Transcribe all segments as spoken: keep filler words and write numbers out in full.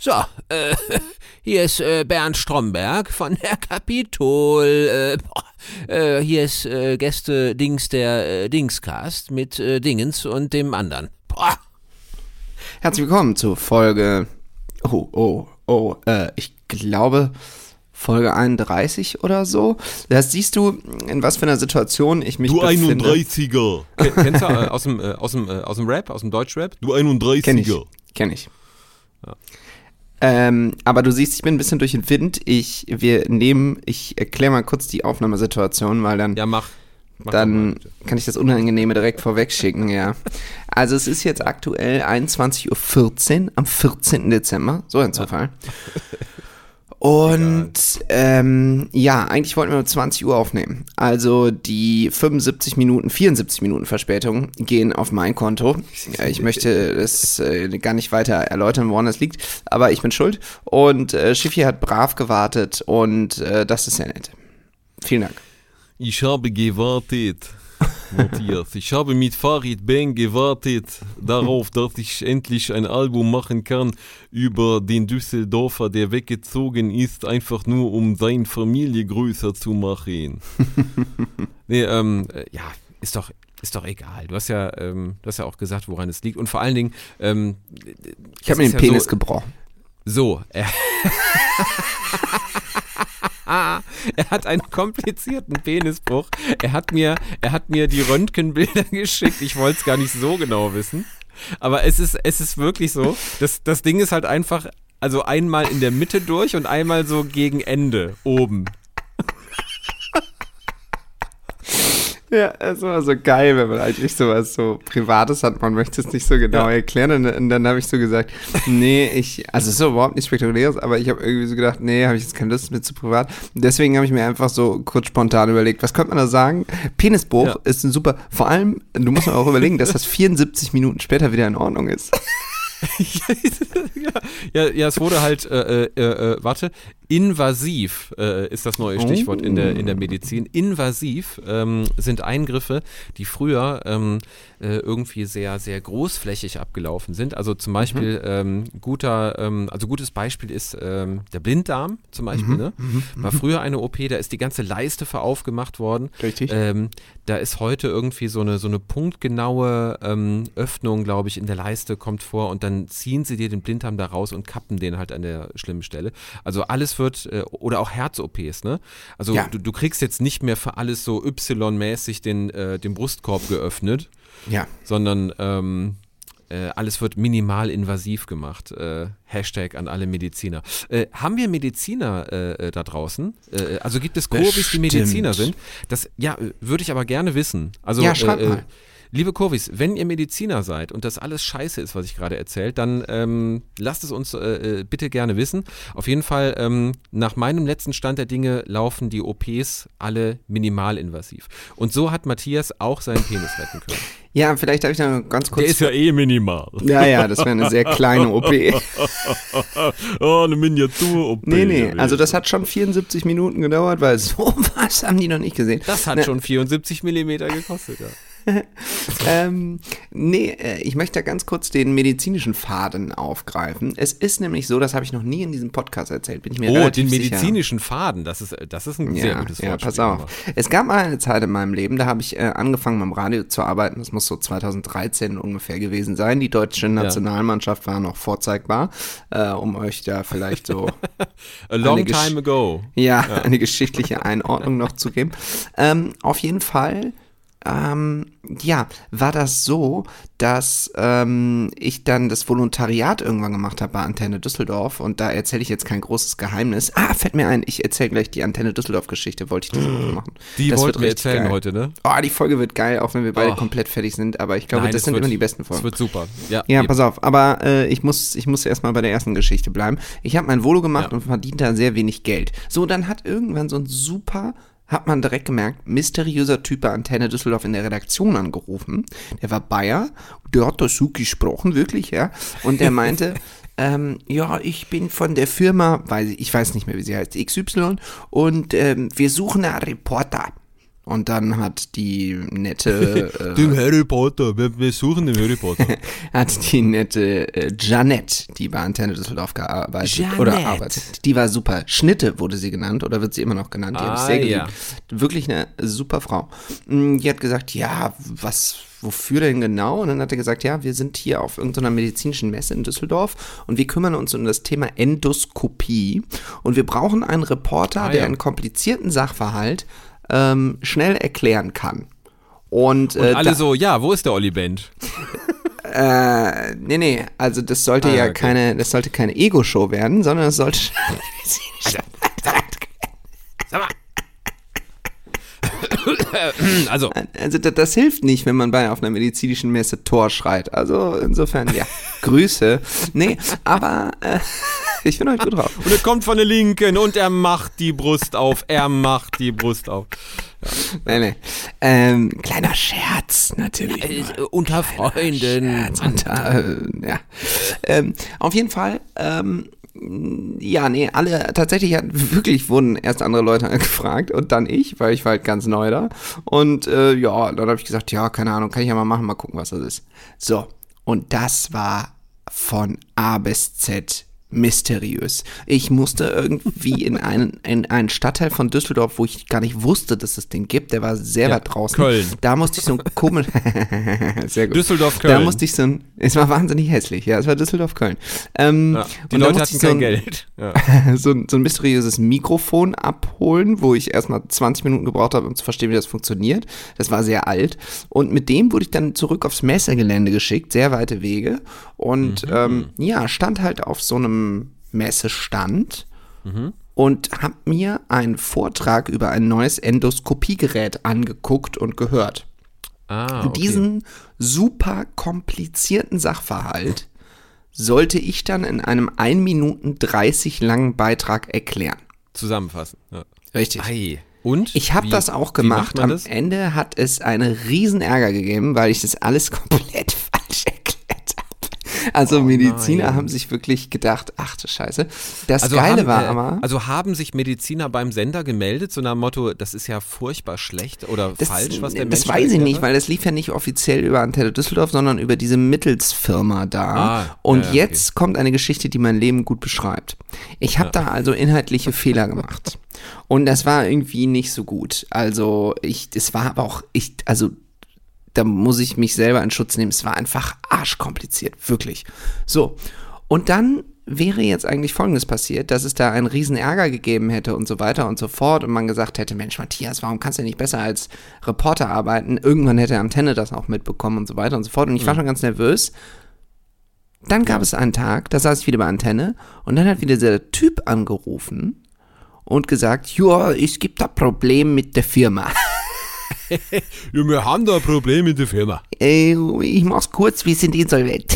So, äh, hier ist äh, Bernd Stromberg von der Kapitol. Äh, boah, äh, hier ist äh, Gäste Dings der äh, Dingscast mit äh, Dingens und dem anderen. Boah. Herzlich willkommen zu Folge, oh, oh, oh, äh, ich glaube Folge einunddreißig oder so. Das siehst du, in was für einer Situation ich mich du befinde. Du einunddreißiger. Kennst du äh, aus, dem, äh, aus, dem, äh, aus dem Rap, aus dem Deutschrap? Du einunddreißiger. Kenn ich, kenn ich. Ja. Ähm, aber du siehst, ich bin ein bisschen durch den Wind. Ich, wir nehmen, ich erkläre mal kurz die Aufnahmesituation, weil dann, ja, mach, mach dann mal, kann ich das Unangenehme direkt vorweg schicken, ja. Also es ist jetzt aktuell einundzwanzig Uhr vierzehn am vierzehnten Dezember, so ein Zufall. Und ähm, ja, eigentlich wollten wir um zwanzig Uhr aufnehmen. Also die fünfundsiebzig Minuten, vierundsiebzig Minuten Verspätung gehen auf mein Konto. Ich möchte das äh, gar nicht weiter erläutern, woran das liegt, aber ich bin schuld. Und äh, Schiffi hat brav gewartet und äh, das ist sehr nett. Vielen Dank. Ich habe gewartet, Matthias. Ich habe mit Farid Bang gewartet darauf, dass ich endlich ein Album machen kann über den Düsseldorfer, der weggezogen ist, einfach nur um seine Familie größer zu machen. nee, ähm, ja, ist doch, ist doch egal. Du hast ja, ähm, du hast ja auch gesagt, woran es liegt. Und vor allen Dingen, ähm, ich habe mir den ja Penis so, gebrochen. So, äh, er hat einen komplizierten Penisbruch. Er hat mir, er hat mir die Röntgenbilder geschickt. Ich wollte es gar nicht so genau wissen. Aber es ist, es ist wirklich so. Das, das Ding ist halt einfach, also einmal in der Mitte durch und einmal so gegen Ende oben. Ja, es war so geil, wenn man eigentlich sowas so Privates hat, man möchte es nicht so genau ja. erklären und, und dann habe ich so gesagt, nee, ich, also es ist überhaupt nicht spektakuläres, aber ich habe irgendwie so gedacht, nee, habe ich jetzt keine Lust mehr zu privat. Deswegen habe ich mir einfach so kurz spontan überlegt, was könnte man da sagen? Penisbruch ja. ist ein super, vor allem, du musst mir auch überlegen, dass das vierundsiebzig Minuten später wieder in Ordnung ist. ja, ja, ja, es wurde halt, äh, äh, äh, warte, invasiv äh, ist das neue Stichwort oh. in der in der Medizin. Invasiv ähm, sind Eingriffe, die früher ähm, äh, irgendwie sehr sehr großflächig abgelaufen sind. Also zum Beispiel mhm. ähm, guter, ähm, also gutes Beispiel ist ähm, der Blinddarm zum Beispiel. Mhm. Ne? Mhm. War früher eine O P, da ist die ganze Leiste veraufgemacht worden. Richtig. Ähm, da ist heute irgendwie so eine so eine punktgenaue ähm, Öffnung, glaube ich, in der Leiste kommt vor und dann ziehen sie dir den Blinddarm da raus und kappen den halt an der schlimmen Stelle. Also alles wird, äh, oder auch Herz-O Ps, ne? Also ja. du, du kriegst jetzt nicht mehr für alles so Y-mäßig den, äh, den Brustkorb geöffnet, ja. sondern ähm, äh, alles wird minimal invasiv gemacht. Äh, Hashtag an alle Mediziner. Äh, haben wir Mediziner äh, da draußen? Äh, also gibt es Kurvis, die Mediziner sind? Das, ja, würde ich aber gerne wissen. Also, ja, schreib äh, mal. Liebe Kurvis, wenn ihr Mediziner seid und das alles scheiße ist, was ich gerade erzählt, dann ähm, lasst es uns äh, bitte gerne wissen. Auf jeden Fall, ähm, nach meinem letzten Stand der Dinge laufen die O Ps alle minimalinvasiv. Und so hat Matthias auch seinen Penis retten können. Ja, vielleicht darf ich noch ganz kurz... Der ist ja eh minimal. Ja, ja, das wäre eine sehr kleine O P. Oh, eine Miniatur-O P. Nee, nee, also das hat schon vierundsiebzig Minuten gedauert, weil so was haben die noch nicht gesehen. Das hat Na, schon vierundsiebzig Millimeter gekostet, ja. ähm, nee, ich möchte da ganz kurz den medizinischen Faden aufgreifen. Es ist nämlich so, das habe ich noch nie in diesem Podcast erzählt, bin ich mir oh, relativ den sicher. medizinischen Faden, das ist, das ist ein ja, sehr gutes Wort. Ja, pass auf. Es gab mal eine Zeit in meinem Leben, da habe ich äh, angefangen beim Radio zu arbeiten, das muss so zweitausenddreizehn ungefähr gewesen sein. Die deutsche Nationalmannschaft war noch vorzeigbar, äh, um euch da vielleicht so A long time ago. Ja, ja, eine geschichtliche Einordnung noch zu geben. Ähm, auf jeden Fall Ähm, ja, war das so, dass ähm, ich dann das Volontariat irgendwann gemacht habe bei Antenne Düsseldorf und da erzähle ich jetzt kein großes Geheimnis. Ah, fällt mir ein, ich erzähle gleich die Antenne Düsseldorf-Geschichte, wollte ich das auch machen. Die das wollten wir erzählen geil. heute, ne? Oh, die Folge wird geil, auch wenn wir beide oh. komplett fertig sind, aber ich glaube, Nein, das, das sind wird, immer die besten Folgen. Das wird super. Ja, ja pass auf, aber äh, ich muss, ich muss erstmal bei der ersten Geschichte bleiben. Ich habe mein Volo gemacht ja. und verdient da sehr wenig Geld. So, dann hat irgendwann so ein super... hat man direkt gemerkt, mysteriöser Typ bei Antenne Düsseldorf in der Redaktion angerufen. Der war Bayer, der hat das so gesprochen, wirklich, ja. Und der meinte, ähm, ja, ich bin von der Firma, weiß ich, ich weiß nicht mehr, wie sie heißt, X Y, und ähm, wir suchen einen Reporter. Und dann hat die nette äh, Den Harry Potter, wir, wir suchen den Harry Potter. hat die nette äh, Janette, die bei Antenne Düsseldorf gearbeitet Janette. oder arbeitet. Die war super. Schnitte wurde sie genannt oder wird sie immer noch genannt. Die Ah, habe ich sehr geliebt. ja. Wirklich eine super Frau. Mm, Die hat gesagt, ja, was, wofür denn genau? Und dann hat er gesagt, ja, wir sind hier auf irgendeiner medizinischen Messe in Düsseldorf und wir kümmern uns um das Thema Endoskopie und wir brauchen einen Reporter, Ah, der ja. einen komplizierten Sachverhalt ähm, schnell erklären kann. Und, Und äh, alle da, so, ja, wo ist der Olli Bent? äh, nee, nee, also das sollte Ah, ja okay. keine, das sollte keine Ego-Show werden, sondern es sollte Also, also das, das hilft nicht, wenn man bei auf einer medizinischen Messe Tor schreit. Also insofern, ja, Grüße. Nee, aber äh, ich bin heute gut drauf. und er kommt von der Linken und er macht die Brust auf, er macht die Brust auf. Nee, nee. Ähm, kleiner Scherz, natürlich. Äh, unter Freunden. Scherz und, äh, ja. Ähm, auf jeden Fall, ähm, ja, nee, alle, tatsächlich hat, wirklich wurden erst andere Leute gefragt und dann ich, weil ich war halt ganz neu da. Und äh, ja, dann habe ich gesagt, ja, keine Ahnung, kann ich ja mal machen, mal gucken, was das ist. So, und das war von A bis Z mysteriös. Ich musste irgendwie in einen, in einen Stadtteil von Düsseldorf, wo ich gar nicht wusste, dass es den gibt, der war sehr Ja, weit draußen. Köln. Da musste ich so ein komisch, sehr gut. Düsseldorf, Da Köln. musste ich so ein, es war wahnsinnig hässlich, ja, es war Düsseldorf-Köln. Ähm, Ja, die und da Leute musste hatten ich so kein ein, Geld. Ja. so, ein, so ein mysteriöses Mikrofon abholen, wo ich erstmal zwanzig Minuten gebraucht habe, um zu verstehen, wie das funktioniert. Das war sehr alt. Und mit dem wurde ich dann zurück aufs Messegelände geschickt, sehr weite Wege. Und Mhm. ähm, ja, stand halt auf so einem Messestand Mhm. und habe mir einen Vortrag über ein neues Endoskopiegerät angeguckt und gehört. Ah, okay. Diesen super komplizierten Sachverhalt sollte ich dann in einem ein Minuten dreißig langen Beitrag erklären. Zusammenfassen. Ja. Richtig. Ei. Und? Ich habe Wie- das auch wie gemacht. macht man Am das? Ende hat es einen riesen Ärger gegeben, weil ich das alles komplett falsch erklärt habe. Also Oh Mediziner nein. haben sich wirklich gedacht, ach du Scheiße. Das Also Geile haben, war äh, aber... Also haben sich Mediziner beim Sender gemeldet, so nach dem Motto, das ist ja furchtbar schlecht oder Das, falsch, was der das Mensch weiß ich erklärt nicht, hat? weil das lief ja nicht offiziell über Antenne Düsseldorf, sondern über diese Mittelsfirma da. Ah, Und ja, ja, okay. jetzt kommt eine Geschichte, die mein Leben gut beschreibt. Ich habe da also inhaltliche Fehler gemacht. Und das war irgendwie nicht so gut. Also ich, es war aber auch, ich, also da muss ich mich selber in Schutz nehmen. Es war einfach arschkompliziert, wirklich. So, und dann wäre jetzt eigentlich Folgendes passiert, dass es da einen riesen Ärger gegeben hätte und so weiter und so fort und man gesagt hätte, Mensch Matthias, warum kannst du nicht besser als Reporter arbeiten? Irgendwann hätte Antenne das auch mitbekommen und so weiter und so fort und ich war schon ganz nervös. Dann gab es einen Tag, da saß ich wieder bei Antenne und dann hat wieder der Typ angerufen und gesagt, ja, es gibt da Problem mit der Firma. Ja, wir haben da ein Problem mit der Firma. Äh, ich mach's kurz, wir sind insolvent.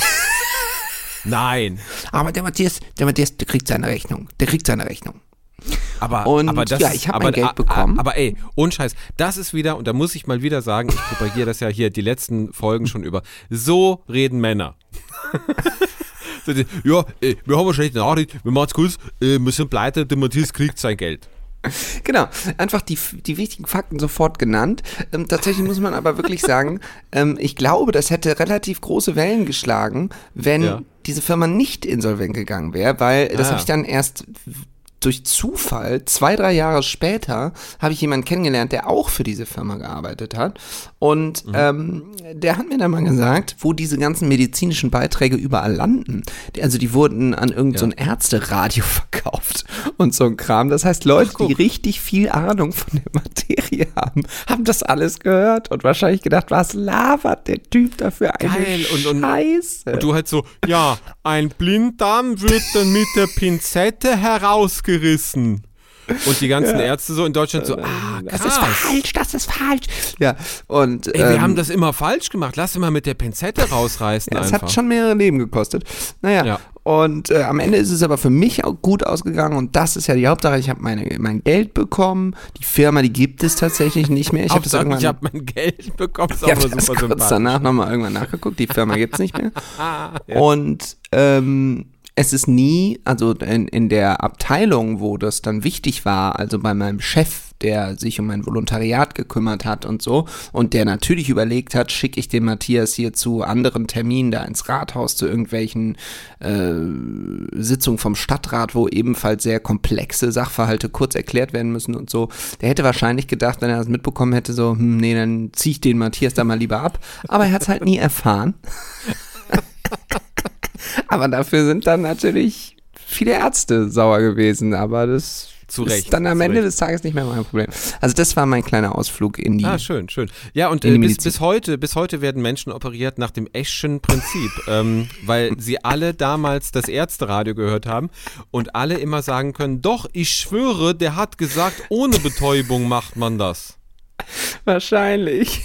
Nein. Aber der Matthias, der Matthias, der kriegt seine Rechnung. Der kriegt seine Rechnung. Aber, Und aber das ja, ist- ich hab aber, mein Geld a- a- bekommen. Aber ey, ohne Scheiß, das ist wieder, und da muss ich mal wieder sagen, ich propagiere das ja hier die letzten Folgen schon über, so reden Männer. So die, ja, ey, wir haben eine schlechte Nachricht, wir machen's kurz, äh, wir sind pleite, der Matthias kriegt sein Geld. Genau, einfach die, die wichtigen Fakten sofort genannt. Ähm, tatsächlich muss man aber wirklich sagen, ähm, ich glaube, das hätte relativ große Wellen geschlagen, wenn Ja. diese Firma nicht insolvent gegangen wäre, weil das Ah. habe ich dann erst durch Zufall, zwei, drei Jahre später, habe ich jemanden kennengelernt, der auch für diese Firma gearbeitet hat. Und Mhm. ähm, der hat mir dann mal gesagt, wo diese ganzen medizinischen Beiträge überall landen. Die, also die wurden an irgendein so ein Ärzteradio verkauft und so ein Kram. Das heißt, Leute, Ach, guck. die richtig viel Ahnung von der Materie haben, haben das alles gehört und wahrscheinlich gedacht, was labert der Typ dafür eine Geil, und- und- Scheiße. Und du halt so, ja, ein Blinddarm wird dann mit der Pinzette herausgerissen. Und die ganzen Ärzte so in Deutschland so, ah, krass. das ist falsch, das ist falsch. Ja, und Ey, wir ähm, haben das immer falsch gemacht. Lass ihn mal mit der Pinzette rausreißen ja, es einfach. hat schon mehrere Leben gekostet. Naja, Ja. und äh, am Ende ist es aber für mich auch gut ausgegangen und das ist ja die Hauptsache. Ich habe meine mein Geld bekommen. Die Firma, die gibt es tatsächlich nicht mehr. Ich habe das Hauptsache, irgendwann. ich habe mein Geld bekommen. Ist Ich auch habe mal das super kurz sympathisch. danach nochmal irgendwann nachgeguckt. Die Firma gibt es nicht mehr. Ja. Und ähm, es ist nie, also in, in der Abteilung, wo das dann wichtig war, also bei meinem Chef, der sich um ein Volontariat gekümmert hat und so und der natürlich überlegt hat, schicke ich den Matthias hier zu anderen Terminen da ins Rathaus, zu irgendwelchen äh, Sitzungen vom Stadtrat, wo ebenfalls sehr komplexe Sachverhalte kurz erklärt werden müssen und so. Der hätte wahrscheinlich gedacht, wenn er das mitbekommen hätte, so, hm, nee, dann zieh ich den Matthias da mal lieber ab. Aber er hat es halt nie erfahren. Aber dafür sind dann natürlich viele Ärzte sauer gewesen, aber das Zu ist Recht, dann am zu Ende Recht. des Tages nicht mehr mein Problem. Also das war mein kleiner Ausflug in die... Ah, schön, schön. Ja, und in die äh, bis, Medizin. bis heute, bis heute werden Menschen operiert nach dem Esch'schen Prinzip, ähm, weil sie alle damals das Ärzteradio gehört haben und alle immer sagen können, doch, ich schwöre, der hat gesagt, ohne Betäubung macht man das. Wahrscheinlich.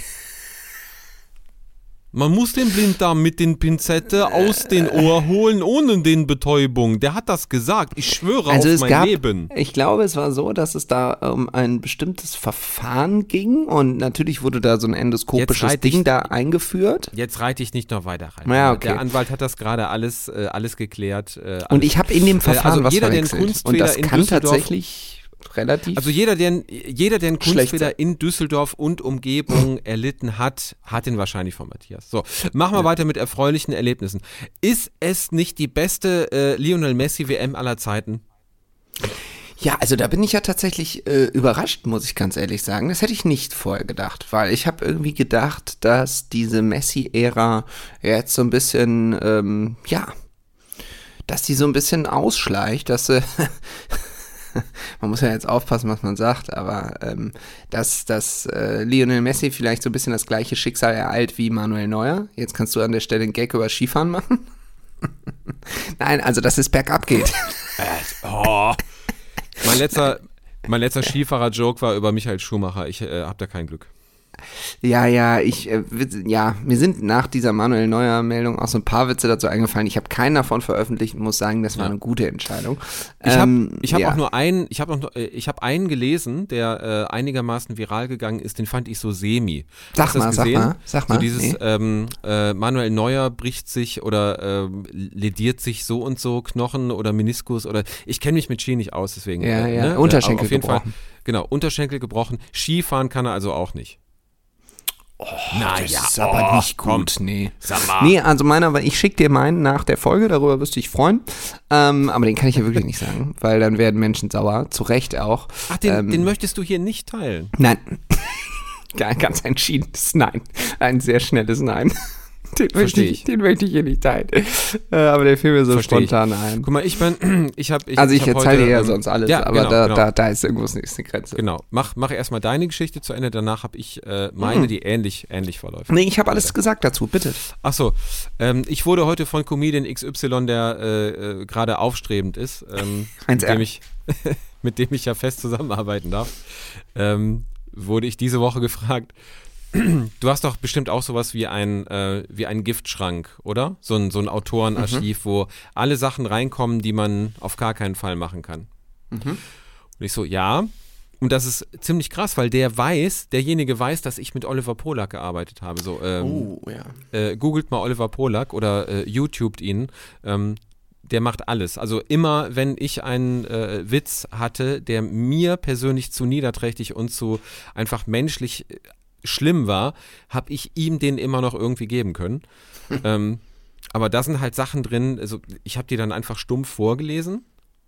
Man muss den Blinddarm mit den Pinzette aus den Ohr holen, ohne den Betäubung. Der hat das gesagt. Ich schwöre Also auf es mein gab, Leben. ich glaube, es war so, dass es da um ein bestimmtes Verfahren ging und natürlich wurde da so ein endoskopisches Jetzt reite ich- Ding da eingeführt. Jetzt reite ich nicht noch weiter rein. Ja, okay. Der Anwalt hat das gerade alles, äh, alles geklärt. Äh, alles. Und ich habe in dem Verfahren also was jeder, der einen verwechselt. Und Kunstfehler das in kann Düsseldorf- tatsächlich relativ... Also jeder, der, jeder, der einen Schlecht Kunstfehler in Düsseldorf und Umgebung erlitten hat, hat ihn wahrscheinlich von Matthias. So, machen wir weiter mit erfreulichen Erlebnissen. Ist es nicht die beste äh, Lionel Messi W M aller Zeiten? Ja, also da bin ich ja tatsächlich äh, überrascht, muss ich ganz ehrlich sagen. Das hätte ich nicht vorher gedacht, weil ich habe irgendwie gedacht, dass diese Messi-Ära jetzt so ein bisschen, ähm, ja, dass die so ein bisschen ausschleicht, dass äh, man muss ja jetzt aufpassen, was man sagt, aber ähm, dass, dass äh, Lionel Messi vielleicht so ein bisschen das gleiche Schicksal ereilt wie Manuel Neuer. Jetzt kannst du an der Stelle einen Gag über Skifahren machen. Nein, also dass es bergab geht. Oh. Mein letzter, mein letzter Skifahrer-Joke war über Michael Schumacher. Ich äh, hab da kein Glück. Ja, ja, ich, äh, ja, mir sind nach dieser Manuel Neuer Meldung auch so ein paar Witze dazu eingefallen. Ich habe keinen davon veröffentlicht und muss sagen, das war Ja. eine gute Entscheidung. Ich habe Ähm, ich hab ja. auch nur einen, ich habe noch, äh, ich habe einen gelesen, der äh, einigermaßen viral gegangen ist. Den fand ich so semi. Sag Hast du das mal, sag gesehen? mal, sag mal. So dieses Nee. ähm, äh, Manuel Neuer bricht sich oder ähm, lediert sich so und so Knochen oder Meniskus oder ich kenne mich mit Ski nicht aus, deswegen. Ja, äh, ja, ne? Unterschenkel äh, auf jeden gebrochen. Fall. Genau, Unterschenkel gebrochen. Skifahren kann er also auch nicht. Oh, Das ist aber nicht gut, komm. nee. Sag mal. Nee, also meiner, ich schicke dir meinen nach der Folge, darüber wirst du dich freuen. Ähm, aber den kann ich ja wirklich nicht sagen, weil dann werden Menschen sauer, zu Recht auch. Ach, den, ähm, den möchtest du hier nicht teilen. Nein. Ja, ganz entschiedenes Nein. Ein sehr schnelles Nein. Den möchte Versteh ich, ich. den möchte ich hier nicht teilen. Äh, aber der fiel mir so Versteh ich. spontan ein. Guck mal, ich bin, ich habe, ich, Also ich, hab erzähle heute, dir ja ähm, sonst alles, ja, aber genau, da, genau. Da, da ist irgendwo eine Grenze. Genau, mach, mach erstmal deine Geschichte zu Ende, danach habe ich äh, meine, die ähnlich, ähnlich verläuft. Nee, ich habe alles gesagt dazu, bitte. Achso, ähm, ich wurde heute von Comedian X Y, der äh, äh, gerade aufstrebend ist, ähm, Eins mit, dem R. ich, mit dem ich ja fest zusammenarbeiten darf, ähm, wurde ich diese Woche gefragt, du hast doch bestimmt auch sowas wie ein, äh, wie ein Giftschrank, oder? So ein, so ein Autorenarchiv, wo alle Sachen reinkommen, die man auf gar keinen Fall machen kann. Und ich so, ja. Und das ist ziemlich krass, weil der weiß, derjenige weiß, dass ich mit Oliver Polak gearbeitet habe. So, ähm, Oh, ja. äh, googelt mal Oliver Polak oder äh, YouTubet ihn. Ähm, der macht alles. Also immer, wenn ich einen äh, Witz hatte, der mir persönlich zu niederträchtig und zu einfach menschlich äh, schlimm war, habe ich ihm den immer noch irgendwie geben können. ähm, aber da sind halt Sachen drin, also ich habe die dann einfach stumpf vorgelesen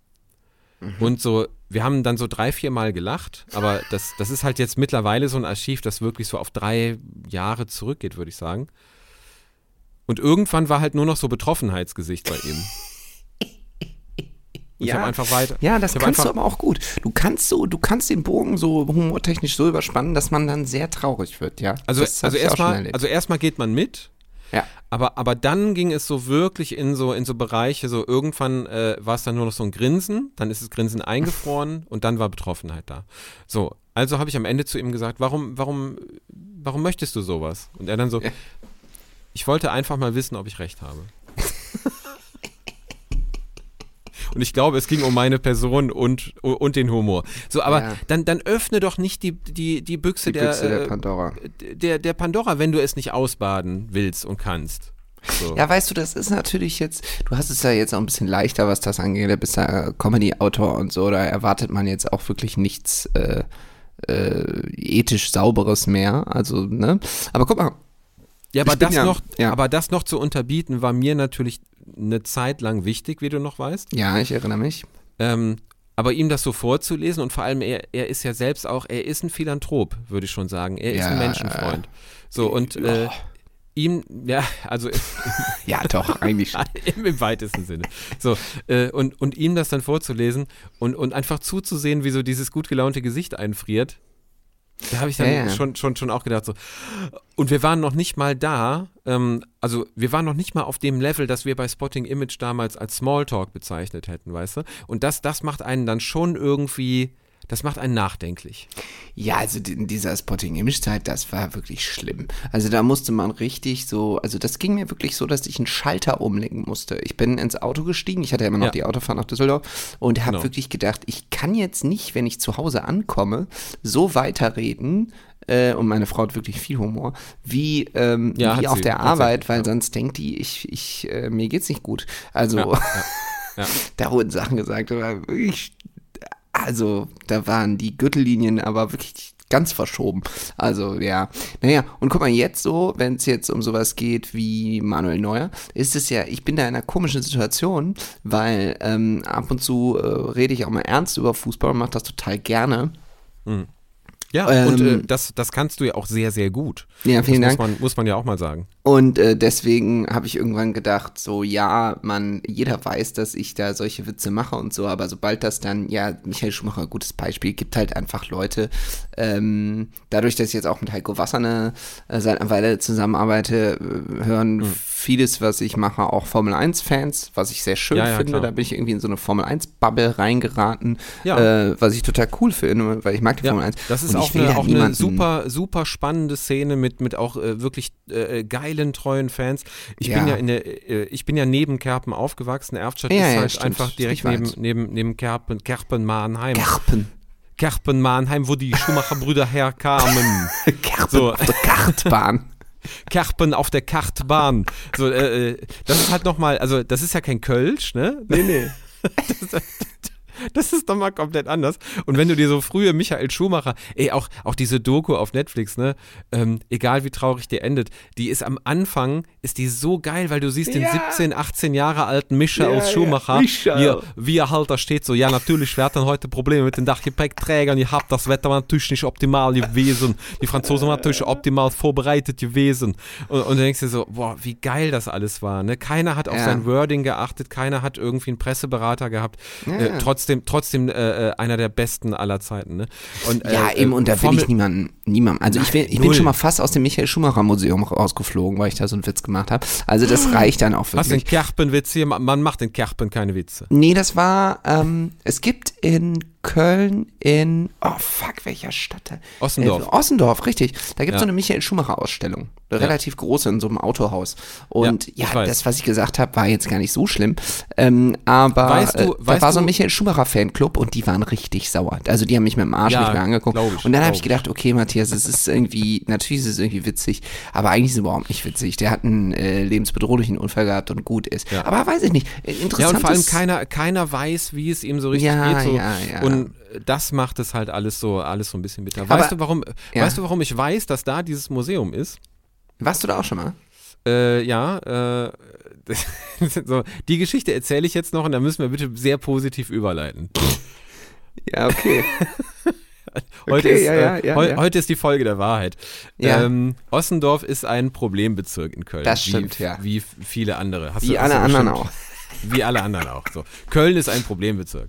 mhm. und so, wir haben dann so drei, vier Mal gelacht, aber das, das ist halt jetzt mittlerweile so ein Archiv, das wirklich so auf drei Jahre zurückgeht, würde ich sagen. Und irgendwann war halt nur noch so Betroffenheitsgesicht bei ihm. Und ich habe einfach weiter. Ja, das ich hab kannst einfach, du aber auch gut. Du kannst so, du kannst den Bogen so humortechnisch so überspannen, dass man dann sehr traurig wird, ja. Also, Das hab also ich auch schon erstmal, erlebt. also erstmal geht man mit. Ja. Aber, aber dann ging es so wirklich in so, in so Bereiche, so irgendwann äh, war es dann nur noch so ein Grinsen, dann ist das Grinsen eingefroren und dann war Betroffenheit da. So, also habe ich am Ende zu ihm gesagt, warum, warum, warum möchtest du sowas? Und er dann so, Ja. ich wollte einfach mal wissen, ob ich recht habe. Und ich glaube, es ging um meine Person und, und den Humor. So, aber Ja. dann, dann öffne doch nicht die, die, die Büchse, Die der, Büchse der äh, Pandora. Der, der Pandora, wenn du es nicht ausbaden willst und kannst. So. Ja, weißt du, das ist natürlich jetzt, du hast es ja jetzt auch ein bisschen leichter, was das angeht, du bist ja äh, Comedy-Autor und so, da erwartet man jetzt auch wirklich nichts, äh, äh, ethisch sauberes Meer. Also, ne? Aber guck mal. Ja, aber das, ja, noch, ja. aber das noch zu unterbieten, war mir natürlich eine Zeit lang wichtig, wie du noch weißt. Ja, ich erinnere mich. Ähm, aber ihm das so vorzulesen und vor allem, er, er ist ja selbst auch, er ist ein Philanthrop, würde ich schon sagen. Er ja, ist ein Menschenfreund. So, und äh, ihm, ja, also ja, doch, eigentlich im, im weitesten Sinne. So, äh, und, und ihm das dann vorzulesen und, und einfach zuzusehen, wie so dieses gut gelaunte Gesicht einfriert, da habe ich dann ja, ja. Schon, schon, schon auch gedacht, so. Und wir waren noch nicht mal da, ähm, also wir waren noch nicht mal auf dem Level, das wir bei Spotting Image damals als Smalltalk bezeichnet hätten, weißt du? Und das, das macht einen dann schon irgendwie, das macht einen nachdenklich. Ja, also in dieser Spotting-Image-Zeit, das war wirklich schlimm. Also da musste man richtig so, also das ging mir wirklich so, dass ich einen Schalter umlegen musste. Ich bin ins Auto gestiegen, ich hatte ja immer noch ja. die Autofahrt nach Düsseldorf und habe genau. wirklich gedacht, ich kann jetzt nicht, wenn ich zu Hause ankomme, so weiterreden, äh, und meine Frau hat wirklich viel Humor, wie, ähm, ja, wie auf sie, der Arbeit, weil ja. sonst denkt die, ich, ich, äh, mir geht's nicht gut. Also ja, ja, ja. da wurden Sachen gesagt, aber wirklich. Also, da waren die Gürtellinien aber wirklich ganz verschoben. Also, ja. Naja, und guck mal, jetzt so, wenn es jetzt um sowas geht wie Manuel Neuer, ist es ja, ich bin da in einer komischen Situation, weil ähm, ab und zu äh, rede ich auch mal ernst über Fußball und mache das total gerne. Mhm. Ja, ähm, und äh, das, das kannst du ja auch sehr, sehr gut. Ja, vielen das Dank. Muss man, muss man ja auch mal sagen. Und äh, deswegen habe ich irgendwann gedacht, so ja, man, jeder weiß, dass ich da solche Witze mache und so, aber sobald das dann, ja, Michael Schumacher, gutes Beispiel, gibt halt einfach Leute, ähm, dadurch, dass ich jetzt auch mit Heiko Wasserne äh, seit einer Weile zusammenarbeite, äh, hören mhm. vieles, was ich mache, auch Formel eins Fans, was ich sehr schön ja, ja, finde. Klar. Da bin ich irgendwie in so eine Formel eins Bubble reingeraten, ja. äh, was ich total cool finde, weil ich mag die ja, Formel eins. Das ist und auch, eine, auch eine super, super spannende Szene mit, mit auch äh, wirklich äh, geilen, treuen Fans. Ich ja. bin ja in der, äh, ich bin ja neben Kerpen aufgewachsen. Erftstadt ja, ist ja, halt stimmt. einfach direkt neben, neben, neben Kerpen, Kerpen-Mahnheim. Kerpen. Kerpen-Mahnheim, wo die Schumacher-Brüder herkamen. Kerpen so. auf der Kartbahn. Kerpen auf der Kartbahn. So, äh, das ist halt nochmal, also das ist ja kein Kölsch, ne? Nee, nee. das, Das ist doch mal komplett anders. Und wenn du dir so frühe Michael Schumacher, ey, auch, auch diese Doku auf Netflix, ne, ähm, egal wie traurig die endet, die ist am Anfang, ist die so geil, weil du siehst ja. den siebzehn, achtzehn Jahre alten Mischa ja, aus Schumacher, ja. wie, er, wie er halt da steht, so, ja, natürlich, wir hatten heute Probleme mit den Dachgepäckträgern, ihr habt das Wetter war natürlich nicht optimal gewesen, die Franzosen waren natürlich optimal vorbereitet gewesen. Und, und du denkst dir so, boah, wie geil das alles war, ne? Keiner hat auf ja. sein Wording geachtet, keiner hat irgendwie einen Presseberater gehabt, ja. äh, trotzdem Trotzdem äh, einer der besten aller Zeiten. Ne? Und, ja, äh, eben, und da will ich niemanden, niemanden. Also ich, will, ich bin schon mal fast aus dem Michael Schumacher Museum rausgeflogen, weil ich da so einen Witz gemacht habe. Also das reicht dann auch wirklich. Was sind Kerpenwitze hier? Man macht in Kerpen keine Witze. Nee, das war, ähm, es gibt in Köln in, oh fuck, welcher Stadt? Ossendorf. Äh, Ossendorf, richtig. Da gibt es ja. so eine Michael Schumacher-Ausstellung. Eine ja. relativ große in so einem Autohaus. Und ja, ja das, was ich gesagt habe, war jetzt gar nicht so schlimm. Ähm, aber weißt du, äh, da weißt war so ein du, Michael Schumacher-Fanclub und die waren richtig sauer. Also die haben mich mit dem Arsch ja, nicht mehr angeguckt. Ich, und dann habe ich gedacht, okay, Matthias, es ist irgendwie, natürlich ist es irgendwie witzig, aber eigentlich ist es überhaupt nicht witzig. Der hat einen äh, lebensbedrohlichen Unfall gehabt und gut ist. Ja. Aber weiß ich nicht. Interessant ja, und vor allem ist, keiner, keiner weiß, wie es ihm so richtig ja, geht. So. Ja, ja. Und das macht es halt alles so, alles so ein bisschen bitter. Aber, weißt du, warum, ja. weißt du, warum ich weiß, dass da dieses Museum ist? Warst du da auch schon mal? Äh, ja, äh, so, die Geschichte erzähle ich jetzt noch und da müssen wir bitte sehr positiv überleiten. Ja, okay. Heute, okay, ist, ja, ja, äh, ja, heu, ja. heute ist die Folge der Wahrheit. Ja. Ähm, Ossendorf ist ein Problembezirk in Köln. Das stimmt, wie, ja. Wie viele andere. Hast wie du, alle hast du anderen bestimmt, auch. Wie alle anderen auch. So. Köln ist ein Problembezirk.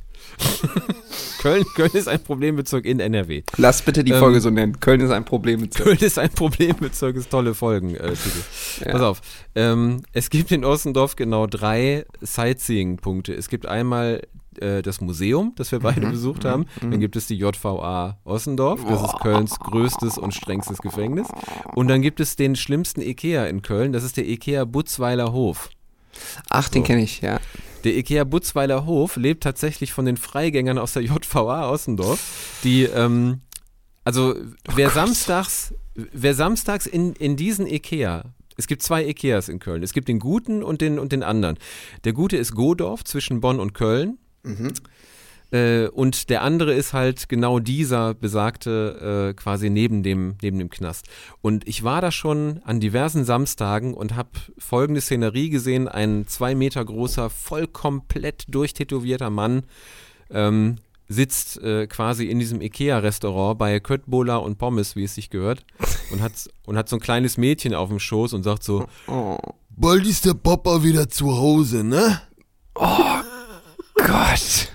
Köln, Köln ist ein Problembezirk in N R W. Lass bitte die ähm, Folge so nennen. Köln ist ein Problembezirk. Köln ist ein Problembezirk, ist tolle Folgen. Äh, ja. Pass auf. Ähm, es gibt in Ossendorf genau drei Sightseeing-Punkte. Es gibt einmal äh, das Museum, das wir beide mhm. besucht haben. Mhm. Dann gibt es die J V A Ossendorf. Das ist Kölns größtes und strengstes Gefängnis. Und dann gibt es den schlimmsten Ikea in Köln. Das ist der Ikea Butzweiler Hof. Ach, den so. kenne ich, ja. Der Ikea Butzweiler Hof lebt tatsächlich von den Freigängern aus der J V A Ossendorf, die, ähm, also wer oh samstags, wer samstags in, in diesen Ikea, es gibt zwei Ikeas in Köln, es gibt den guten und den, und den anderen. Der gute ist Godorf zwischen Bonn und Köln. Mhm. Äh, und der andere ist halt genau dieser besagte äh, quasi neben dem, neben dem Knast. Und ich war da schon an diversen Samstagen und habe folgende Szenerie gesehen. Ein zwei Meter großer, voll komplett durchtätowierter Mann ähm, sitzt äh, quasi in diesem Ikea-Restaurant bei Köttbullar und Pommes, wie es sich gehört, und hat, und hat so ein kleines Mädchen auf dem Schoß und sagt so, Oh, Bald ist der Papa wieder zu Hause, ne? oh Gott.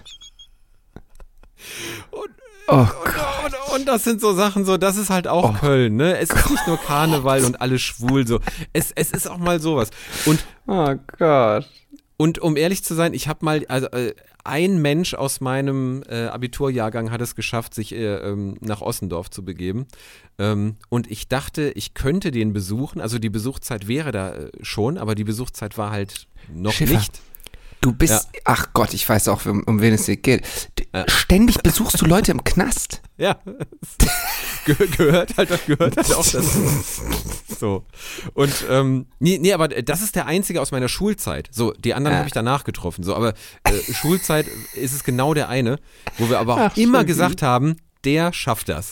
und, Oh und, und, und das sind so Sachen, so, das ist halt auch Oh Köln, ne? Es ist nicht nur Karneval und alle schwul, so. Es, es ist auch mal sowas. Und, Oh Gott. und um ehrlich zu sein, ich habe mal, also äh, ein Mensch aus meinem äh, Abiturjahrgang hat es geschafft, sich äh, ähm, nach Ossendorf zu begeben. Ähm, und ich dachte, ich könnte den besuchen. Also die Besuchszeit wäre da äh, schon, aber die Besuchszeit war halt noch Schiffer. nicht. Du bist, Ja. ach Gott, ich weiß auch, um, um wen es hier geht. Du, Ja. Ständig besuchst du Leute im Knast. Ja, Ge gehört halt, gehört halt auch dazu. So. Und, ähm, nee, nee, aber das ist der einzige aus meiner Schulzeit. So, die anderen Ja. habe ich danach getroffen. So, aber äh, Schulzeit ist es genau der eine, wo wir aber auch Ach, immer Schnucki. gesagt haben, der schafft das.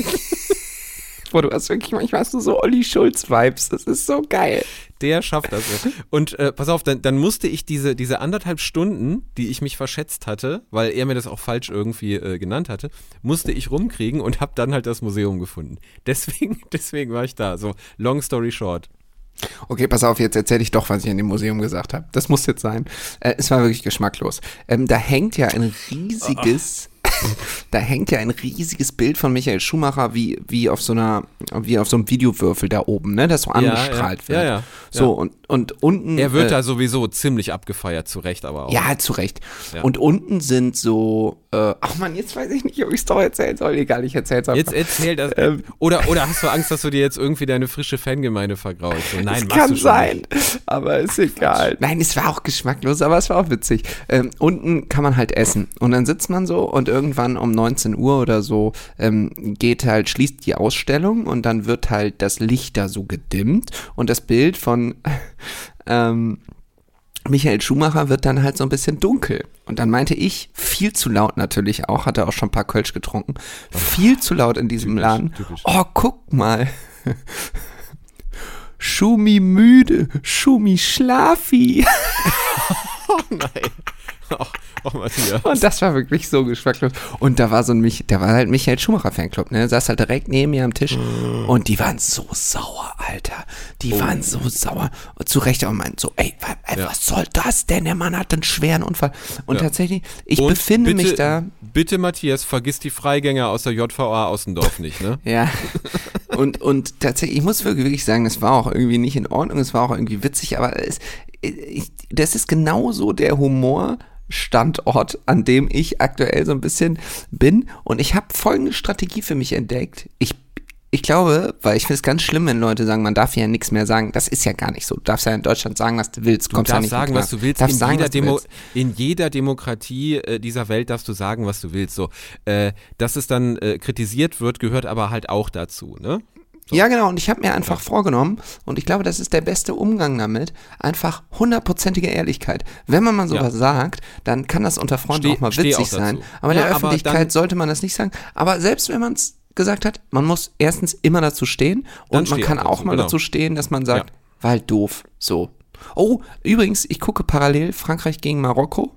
Boah, du hast wirklich, manchmal hast du so Olli Schulz-Vibes. Das ist so geil. Der schafft das. Und äh, pass auf, dann, dann musste ich diese, diese anderthalb Stunden, die ich mich verschätzt hatte, weil er mir das auch falsch irgendwie äh, genannt hatte, musste ich rumkriegen und habe dann halt das Museum gefunden. Deswegen, deswegen war ich da. So, long story short. Okay, pass auf, jetzt erzähle ich doch, was ich in dem Museum gesagt habe. Das muss jetzt sein. Äh, es war wirklich geschmacklos. Ähm, da hängt ja ein riesiges, da hängt ja ein riesiges Bild von Michael Schumacher wie, wie auf so einer, wie auf so einem Videowürfel da oben, ne, das so angestrahlt ja, wird. ja, ja, So, ja. und, und unten. Er wird äh, da sowieso ziemlich abgefeiert, zu Recht aber auch. Ja, zu Recht. Ja. Und unten sind so, äh, ach man, jetzt weiß ich nicht, ob ich es doch erzählen soll. Egal, ich erzähl's einfach. Jetzt erzähl das. Ähm. Oder, oder hast du Angst, dass du dir jetzt irgendwie deine frische Fangemeinde vergraulst? So, nein, Es machst kann du schon sein, nicht. aber ist egal. Nein, es war auch geschmacklos, aber es war auch witzig. Ähm, unten kann man halt essen und dann sitzt man so und irgendwann um neunzehn Uhr oder so ähm, geht halt, schließt die Ausstellung und dann wird halt das Licht da so gedimmt und das Bild von ähm, Michael Schumacher wird dann halt so ein bisschen dunkel. Und dann meinte ich, viel zu laut natürlich auch, hatte auch schon ein paar Kölsch getrunken, viel zu laut in diesem Typisch, Laden. typisch. Oh, guck mal. Schumi müde, Schumi schlafi. Oh nein. Oh, oh Matthias. Und das war wirklich so geschmacklos. Und da war so ein, Mich da war halt Michael Schumacher Fanclub, ne? Saß halt direkt neben mir am Tisch. Und die waren so sauer, Alter. Die Oh. waren so sauer. Und zu Recht auch meinten so, ey, wa- ey Ja. was soll das denn? Der Mann hat einen schweren Unfall. Und Ja. tatsächlich, ich Und befinde bitte, mich da. Bitte, Matthias, vergiss die Freigänger aus der J V A Ossendorf nicht, ne? Ja. Und, und tatsächlich, ich muss wirklich wirklich sagen, es war auch irgendwie nicht in Ordnung, es war auch irgendwie witzig, aber es, ich, das ist genauso der Humorstandort, an dem ich aktuell so ein bisschen bin. Und ich habe folgende Strategie für mich entdeckt. Ich Ich glaube, weil ich finde es ganz schlimm, wenn Leute sagen, man darf ja nichts mehr sagen. Das ist ja gar nicht so. Du darfst ja in Deutschland sagen, was du willst. Du Kommst ja darfst nicht sagen, in den was du Knast. willst. Darfst In, sagen, jeder was du Demo willst. in jeder Demokratie äh, dieser Welt darfst du sagen, was du willst. So, äh, dass es dann äh, kritisiert wird, gehört aber halt auch dazu, ne? So. Ja, genau. Und ich habe mir einfach vorgenommen, und ich glaube, das ist der beste Umgang damit, einfach hundertprozentige Ehrlichkeit. Wenn man mal sowas Ja. sagt, dann kann das unter Freunden Steh- auch mal steh witzig auch dazu. sein. Aber in Ja, der aber Öffentlichkeit dann- sollte man das nicht sagen. Aber selbst wenn man es gesagt hat, man muss erstens immer dazu stehen Dann und man steh kann auch auch dazu, mal genau. dazu stehen, dass man sagt, Ja. war halt doof. So. Oh, übrigens, ich gucke parallel Frankreich gegen Marokko.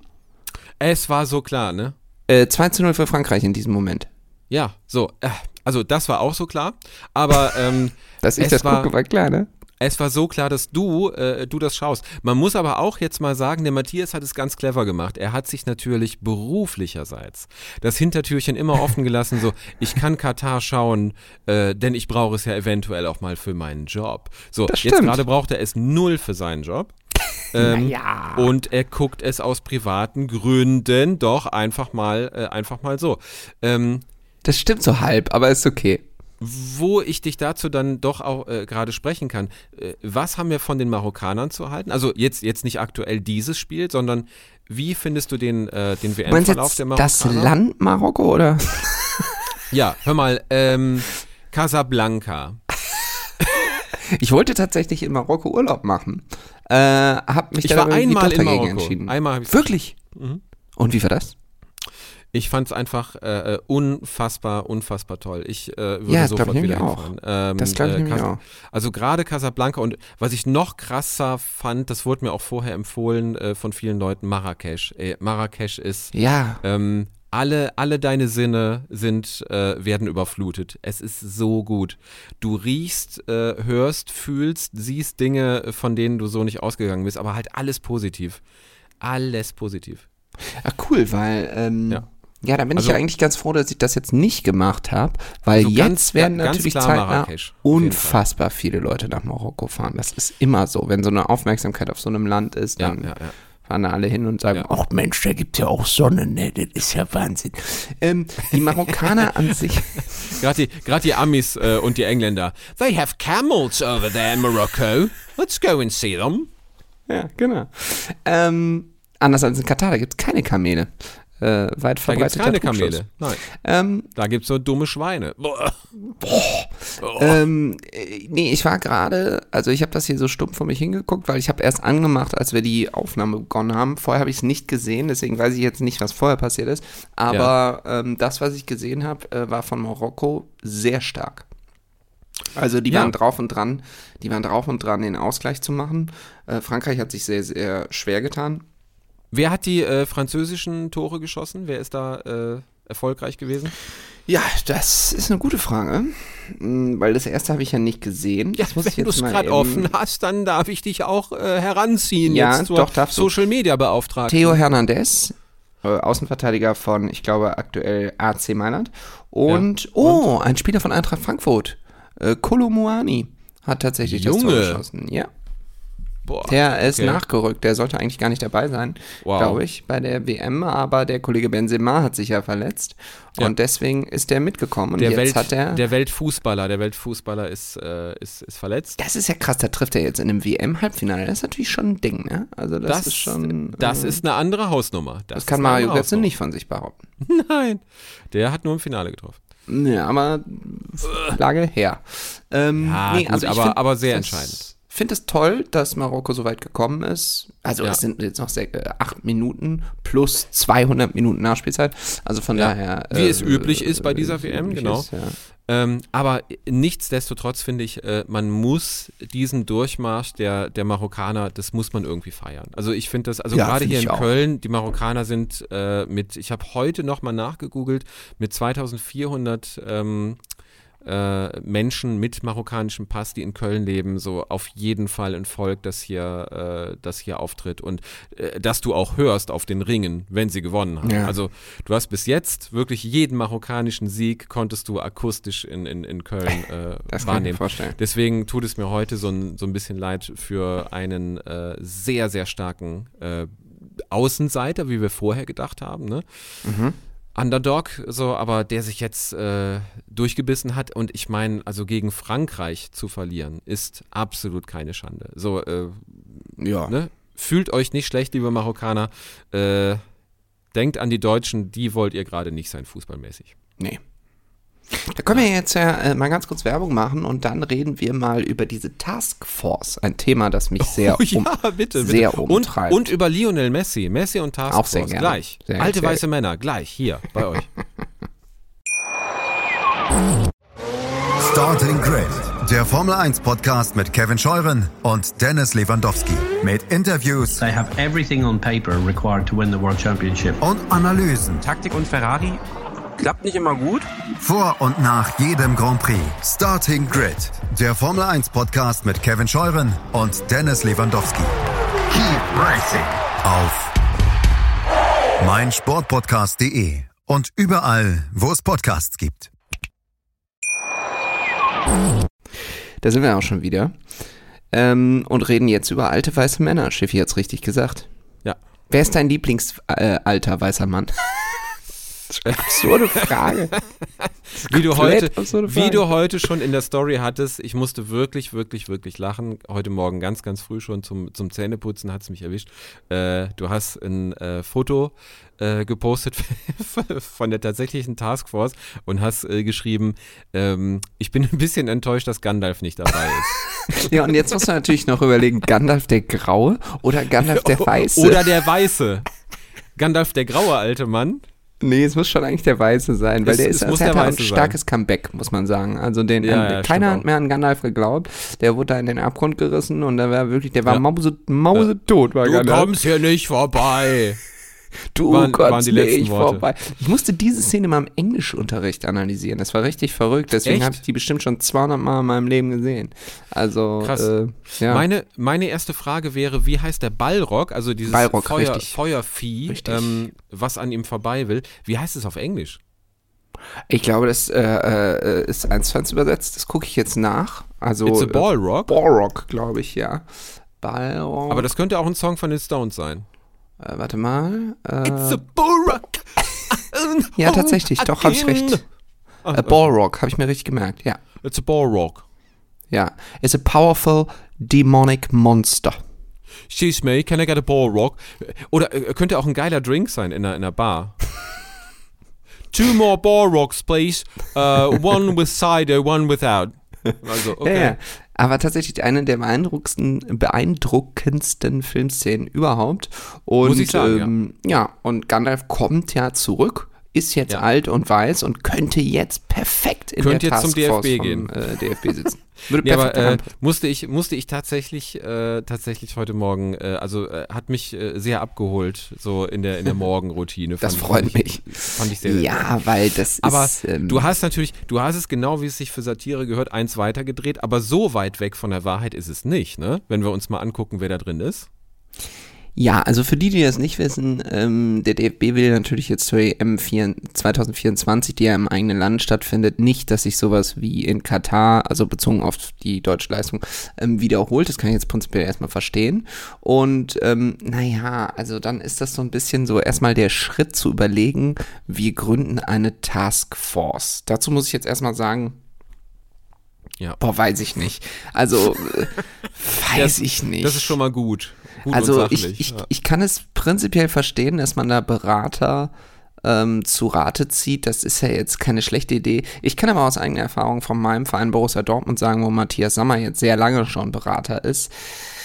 Es war so klar, ne? Äh, zwei zu null für Frankreich in diesem Moment. Ja, so. Äh, also das war auch so klar. Aber ähm, Dass ich Es das war- gucke, war klar, ne? es war so klar, dass du, äh, du das schaust. Man muss aber auch jetzt mal sagen, der Matthias hat es ganz clever gemacht. Er hat sich natürlich beruflicherseits das Hintertürchen immer offen gelassen, so, ich kann Katar schauen, äh, denn ich brauche es ja eventuell auch mal für meinen Job. So, Das jetzt stimmt. gerade braucht er es null für seinen Job. Ähm, Naja. Und er guckt es aus privaten Gründen doch einfach mal, äh, einfach mal so. Ähm, Das stimmt so halb, aber ist okay. Wo ich dich dazu dann doch auch äh, gerade sprechen kann, äh, was haben wir von den Marokkanern zu halten? Also jetzt, jetzt nicht aktuell dieses Spiel, sondern wie findest du den, äh, den Du meinst W M-Verlauf jetzt der das Marokkaner? Land Marokko, oder? Ja, hör mal, ähm, Casablanca. Ich wollte tatsächlich in Marokko Urlaub machen. Äh, hab mich Ich dann war aber irgendwie einmal doch in dagegen Marokko. entschieden. Einmal hab ich Wirklich? Mhm. Und wie war das? Ich fand es einfach äh, unfassbar, unfassbar toll. Ich äh, würde ja, sofort wieder auch. hinfahren. Ähm, das glaube ich äh, nämlich Cas- auch. Also gerade Casablanca und was ich noch krasser fand, das wurde mir auch vorher empfohlen äh, von vielen Leuten, Marrakesch. Ey, Marrakesch ist, Ja. ähm, alle, alle deine Sinne sind, äh, werden überflutet. Es ist so gut. Du riechst, äh, hörst, fühlst, siehst Dinge, von denen du so nicht ausgegangen bist, aber halt alles positiv. Alles positiv. Ach cool, weil ähm, Ja. ja, da bin Also- ich ja eigentlich ganz froh, dass ich das jetzt nicht gemacht habe, weil Also jetzt ganz- werden ganz natürlich klar zeitnah Marrakesch, auf jeden unfassbar viele Leute nach Marokko fahren. Das ist immer so, wenn so eine Aufmerksamkeit auf so einem Land ist, Ja, dann ja, ja. fahren da alle hin und sagen, Ja. ach Mensch, da gibt's ja auch Sonne, ne? Das ist ja Wahnsinn. Ähm, die Marokkaner an sich, Gerade die, grad die Amis äh, und die Engländer. They have camels over there in Morocco. Let's go and see them. ja, genau. Ähm, anders als in Katar, da gibt's keine Kamele. Äh, weit Da gibt es verbreiteter keine Trugschluss. Kamele. Nein, Ähm, da gibt es so dumme Schweine. Boah. Ähm, äh, nee, ich war gerade, also ich habe das hier so stumpf vor mich hingeguckt, weil ich habe erst angemacht, als wir die Aufnahme begonnen haben. Vorher habe ich es nicht gesehen, deswegen weiß ich jetzt nicht, was vorher passiert ist. Aber ähm, das, was ich gesehen habe, äh, war von Marokko sehr stark. Also die Ja. waren drauf und dran, die waren drauf und dran, den Ausgleich zu machen. Äh, Frankreich hat sich sehr, sehr schwer getan. Wer hat die äh, französischen Tore geschossen? Wer ist da äh, erfolgreich gewesen? Ja, das ist eine gute Frage, Mm, weil das erste habe ich ja nicht gesehen. Ja, Das muss ich wenn du jetzt es mal gerade eben- offen hast, dann darf ich dich auch äh, heranziehen Ja, jetzt zur doch, darfst du. Social Media Beauftragten. Theo Hernandez, äh, Außenverteidiger von, ich glaube, aktuell A C Mailand. Und, Ja. oh, ein Spieler von Eintracht Frankfurt, äh, Kolo Muani, hat tatsächlich das Tor Junge. geschossen. Ja, Boah, der ist okay. nachgerückt. Der sollte eigentlich gar nicht dabei sein, Wow. glaube ich, bei der W M. Aber der Kollege Benzema hat sich ja verletzt. Ja. Und deswegen ist der mitgekommen. Und Der, jetzt Welt, hat er... der Weltfußballer, der Weltfußballer ist, äh, ist, ist verletzt. Das ist ja krass, da trifft er jetzt in einem W M-Halbfinale. Das ist natürlich schon ein Ding, ne? Also das, Das, ist schon... das äh, ist eine andere Hausnummer. Das, das kann ist eine Mario andere Götze nicht von sich behaupten. Hausnummer. Nein, der hat nur im Finale getroffen. Ja, aber Lage her. Ähm, Ja, nee, gut, also ich aber- find aber sehr das- entscheidend. Ich finde es toll, dass Marokko so weit gekommen ist. Also Ja. es sind jetzt noch sehr, äh, acht Minuten plus zweihundert Minuten Nachspielzeit. Also von Ja. daher. Wie äh, es üblich ist bei dieser wie es W M, üblich genau. Ist, ja. Ähm, aber nichtsdestotrotz finde ich, äh, man muss diesen Durchmarsch der, der Marokkaner, das muss man irgendwie feiern. Also ich finde das, also Ja, gerade find hier ich in auch. Köln, die Marokkaner sind äh, mit, ich habe heute nochmal nachgegoogelt, mit zweitausendvierhundert ähm, äh, Menschen mit marokkanischem Pass, die in Köln leben, so auf jeden Fall ein Volk, das hier, äh, das hier auftritt und äh, das du auch hörst auf den Ringen, wenn sie gewonnen haben. Ja. Also du hast bis jetzt wirklich jeden marokkanischen Sieg konntest du akustisch in, in, in Köln äh, Das kann ich mir wahrnehmen. vorstellen. Deswegen tut es mir heute so ein, so ein bisschen leid für einen äh, sehr, sehr starken äh, Außenseiter, wie wir vorher gedacht haben, ne? Mhm. Underdog, so, aber der sich jetzt äh, durchgebissen hat und ich meine, also gegen Frankreich zu verlieren, ist absolut keine Schande. So, äh, Ja. ne? Fühlt euch nicht schlecht, liebe Marokkaner. Äh, denkt an die Deutschen, die wollt ihr gerade nicht sein, fußballmäßig. Nee. Da können wir jetzt ja äh, mal ganz kurz Werbung machen und dann reden wir mal über diese Taskforce. Ein Thema, das mich sehr, Oh, ja, um, bitte, sehr bitte. Und, umtreibt. und über Lionel Messi. Messi und Task Auch sehr Force. gerne. Gleich. Sehr, Alte sehr- weiße Männer. Gleich. Hier, bei euch. Starting Grid, der Formel eins Podcast mit Kevin Scheuren und Dennis Lewandowski. Mit Interviews They have everything on paper required to win the World Championship. und Analysen Taktik und Ferrari klappt nicht immer gut. vor und nach jedem Grand Prix. Starting Grid, der Formel eins Podcast mit Kevin Scheuren und Dennis Lewandowski. Keep racing auf meinsportpodcast punkt de und überall, wo es Podcasts gibt. Da sind wir auch schon wieder. Ähm, und reden jetzt über alte weiße Männer. Schiffi hat's richtig gesagt. Ja. Wer ist dein Lieblingsalter äh, alter weißer Mann? Absurde Frage. Wie du, Komplett heute, absurde wie Frage. du heute schon in der Story hattest, ich musste wirklich, wirklich, wirklich lachen. Heute Morgen ganz, ganz früh schon zum, zum Zähneputzen hat es mich erwischt. Äh, du hast ein äh, Foto äh, gepostet von der tatsächlichen Taskforce und hast äh, geschrieben, ähm, ich bin ein bisschen enttäuscht, dass Gandalf nicht dabei ist. Ja, und jetzt muss man natürlich noch überlegen, Gandalf der Graue oder Gandalf der Weiße? Oder der Weiße. Gandalf, der graue alte Mann. Nee, es muss schon eigentlich der Weiße sein, weil Es- der es ist muss das der hat ein Weiße starkes Comeback, muss man sagen. Also den, Ja, ähm, ja, keiner stimmt hat mehr an Gandalf geglaubt. Der wurde da in den Abgrund gerissen und der war wirklich, der war Ja. mause, mause tot, war Gandalf. hier nicht vorbei. Du waren- kommst waren die letzten nicht Worte. vorbei. Ich musste diese Szene mal im Englischunterricht analysieren. Das war richtig verrückt. Deswegen Echt? habe ich die bestimmt schon zweihundert Mal in meinem Leben gesehen. Also, Krass. Äh, ja. Meine, meine erste Frage wäre, wie heißt der Ballrock, also dieses Balrog, Feuer, richtig. Feuervieh, Richtig. ähm, was an ihm vorbei will. Wie heißt es auf Englisch? Ich glaube, das äh, äh, ist eins zu eins übersetzt. Das gucke ich jetzt nach. Also, It's a äh, Ballrock. Balrog, glaube ich, ja. Balrog. Aber das könnte auch ein Song von den Stones sein. Äh, warte mal. Äh, It's a Ballrock. ja, tatsächlich, doch, habe ich recht. Ah, Äh, Balrog, habe ich mir richtig gemerkt, ja. It's a Ballrock. Ja. It's a powerful demonic monster. Excuse me, can I get a Ballrock? Oder äh, könnte auch ein geiler Drink sein in einer, in einer Bar. Two more Ballrocks, please. Uh, one with cider, one without. Also, okay. Ja, ja. Aber tatsächlich eine der beeindruckendsten, beeindruckendsten Filmszenen überhaupt. Und, Muss ich sagen, ähm, ja. ja, und Gandalf kommt ja zurück, ist jetzt Ja. alt und weiß und könnte jetzt perfekt in Könnte der jetzt zum D F Taskforce B vom, gehen. Äh, D F B sitzen. Würde Ja, perfekt aber äh, reinpassen. musste ich musste ich tatsächlich äh, tatsächlich heute Morgen, äh, also äh, hat mich äh, sehr abgeholt, so in der in der Morgenroutine. Das Fand- freut fand mich. Ich, fand ich sehr, sehr Ja, weil das Aber ist. Ähm, du hast natürlich, du hast es genau, wie es sich für Satire gehört, eins weitergedreht, aber so weit weg von der Wahrheit ist es nicht, ne? Wenn wir uns mal angucken, wer da drin ist. Ja, also für die, die das nicht wissen, ähm, der D F B will natürlich jetzt zur E M zwanzig vierundzwanzig, die ja im eigenen Land stattfindet, nicht, dass sich sowas wie in Katar, also bezogen auf die deutsche Leistung, ähm, wiederholt. Das kann ich jetzt prinzipiell erstmal verstehen. Und ähm, naja, also dann ist das so ein bisschen so erstmal der Schritt zu überlegen, wir gründen eine Taskforce. Dazu muss ich jetzt erstmal sagen, Ja. boah, weiß ich nicht. Also, äh, weiß Das- ich nicht. Das ist schon mal gut. Gut Also und ich, sachlich. ich, ja. ich kann es prinzipiell verstehen, dass man da Berater ähm, zu Rate zieht. Das ist ja jetzt keine schlechte Idee. Ich kann aber aus eigener Erfahrung von meinem Verein Borussia Dortmund sagen, wo Matthias Sammer jetzt sehr lange schon Berater ist,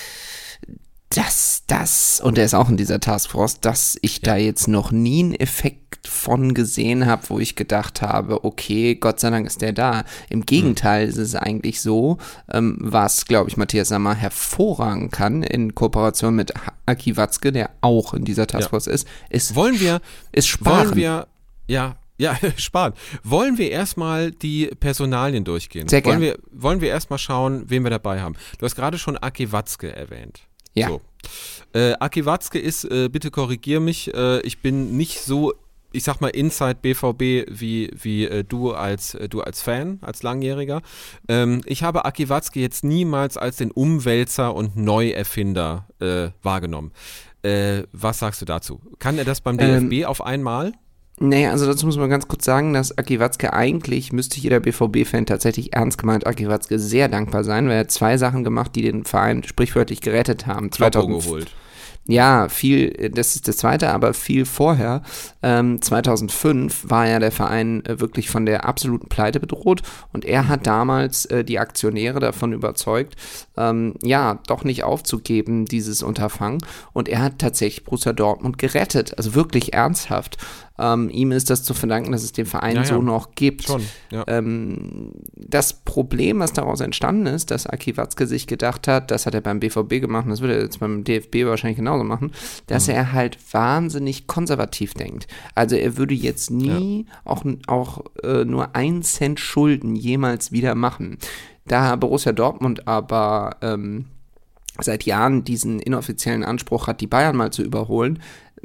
dass das, und er ist auch in dieser Taskforce, dass ich da jetzt noch nie einen Effekt von gesehen habe, wo ich gedacht habe, okay, Gott sei Dank ist der da. Im Gegenteil Hm. ist es eigentlich so, ähm, was, glaube ich, Matthias Sammer hervorragen kann in Kooperation mit Aki Watzke, der auch in dieser Taskforce ist, ist, Wollen wir, ist sparen. wollen wir, ja, ja, sparen. Wollen wir erstmal die Personalien durchgehen? Sehr wollen gern. wir, wollen wir erstmal schauen, wen wir dabei haben? Du hast gerade schon Aki Watzke erwähnt. Ja. So. Äh, Aki Watzke ist, äh, bitte korrigier mich, äh, ich bin nicht so, ich sag mal, Inside B V B wie, wie äh, du, als, äh, du als Fan, als Langjähriger. Ähm, ich habe Aki Watzke jetzt niemals als den Umwälzer und Neuerfinder äh, wahrgenommen. Äh, was sagst du dazu? Kann er das beim D F B Ähm, auf einmal? Nee, also dazu muss man ganz kurz sagen, dass Aki Watzke eigentlich, müsste jeder B V B-Fan tatsächlich ernst gemeint Aki Watzke sehr dankbar sein, weil er hat zwei Sachen gemacht, die den Verein sprichwörtlich gerettet haben. Kloppo zweitausend geholt. Ja, viel, das ist das Zweite, aber viel vorher, ähm, zweitausendfünf war ja der Verein äh, wirklich von der absoluten Pleite bedroht und er hat damals äh, die Aktionäre davon überzeugt, ähm, ja, doch nicht aufzugeben, dieses Unterfangen, und er hat tatsächlich Borussia Dortmund gerettet, also wirklich ernsthaft. Ähm, ihm ist das zu verdanken, dass es den Verein Ja, ja. so noch gibt. Schon, ja. Ähm, das Problem, was daraus entstanden ist, dass Aki Watzke sich gedacht hat, das hat er beim B V B gemacht, und das würde er jetzt beim D F B wahrscheinlich genauso machen, dass Mhm. er halt wahnsinnig konservativ denkt. Also er würde jetzt nie auch, auch äh, nur ein Cent Schulden jemals wieder machen. Da Borussia Dortmund aber ähm, seit Jahren diesen inoffiziellen Anspruch hat, die Bayern mal zu überholen,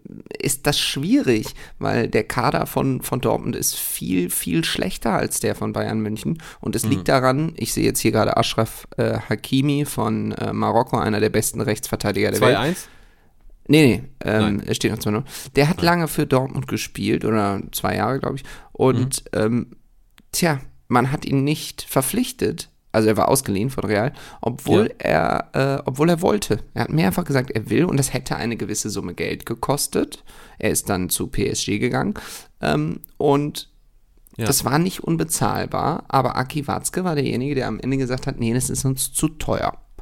ist das schwierig, weil der Kader von, von Dortmund ist viel, viel schlechter als der von Bayern München. Und es liegt daran, ich sehe jetzt hier gerade Achraf äh, Hakimi von äh, Marokko, einer der besten Rechtsverteidiger der zwei Welt. eins? Nee, nee, ähm, Nein. es steht noch zwei null. Der hat lange für Dortmund gespielt, oder zwei Jahre, glaube ich. Und, ähm, tja, man hat ihn nicht verpflichtet. Also er war ausgeliehen von Real, obwohl er, äh, obwohl er wollte. Er hat mehrfach gesagt, er will, und das hätte eine gewisse Summe Geld gekostet. Er ist dann zu P S G gegangen, ähm, und Ja. das war nicht unbezahlbar, aber Aki Watzke war derjenige, der am Ende gesagt hat, nee, das ist uns zu teuer.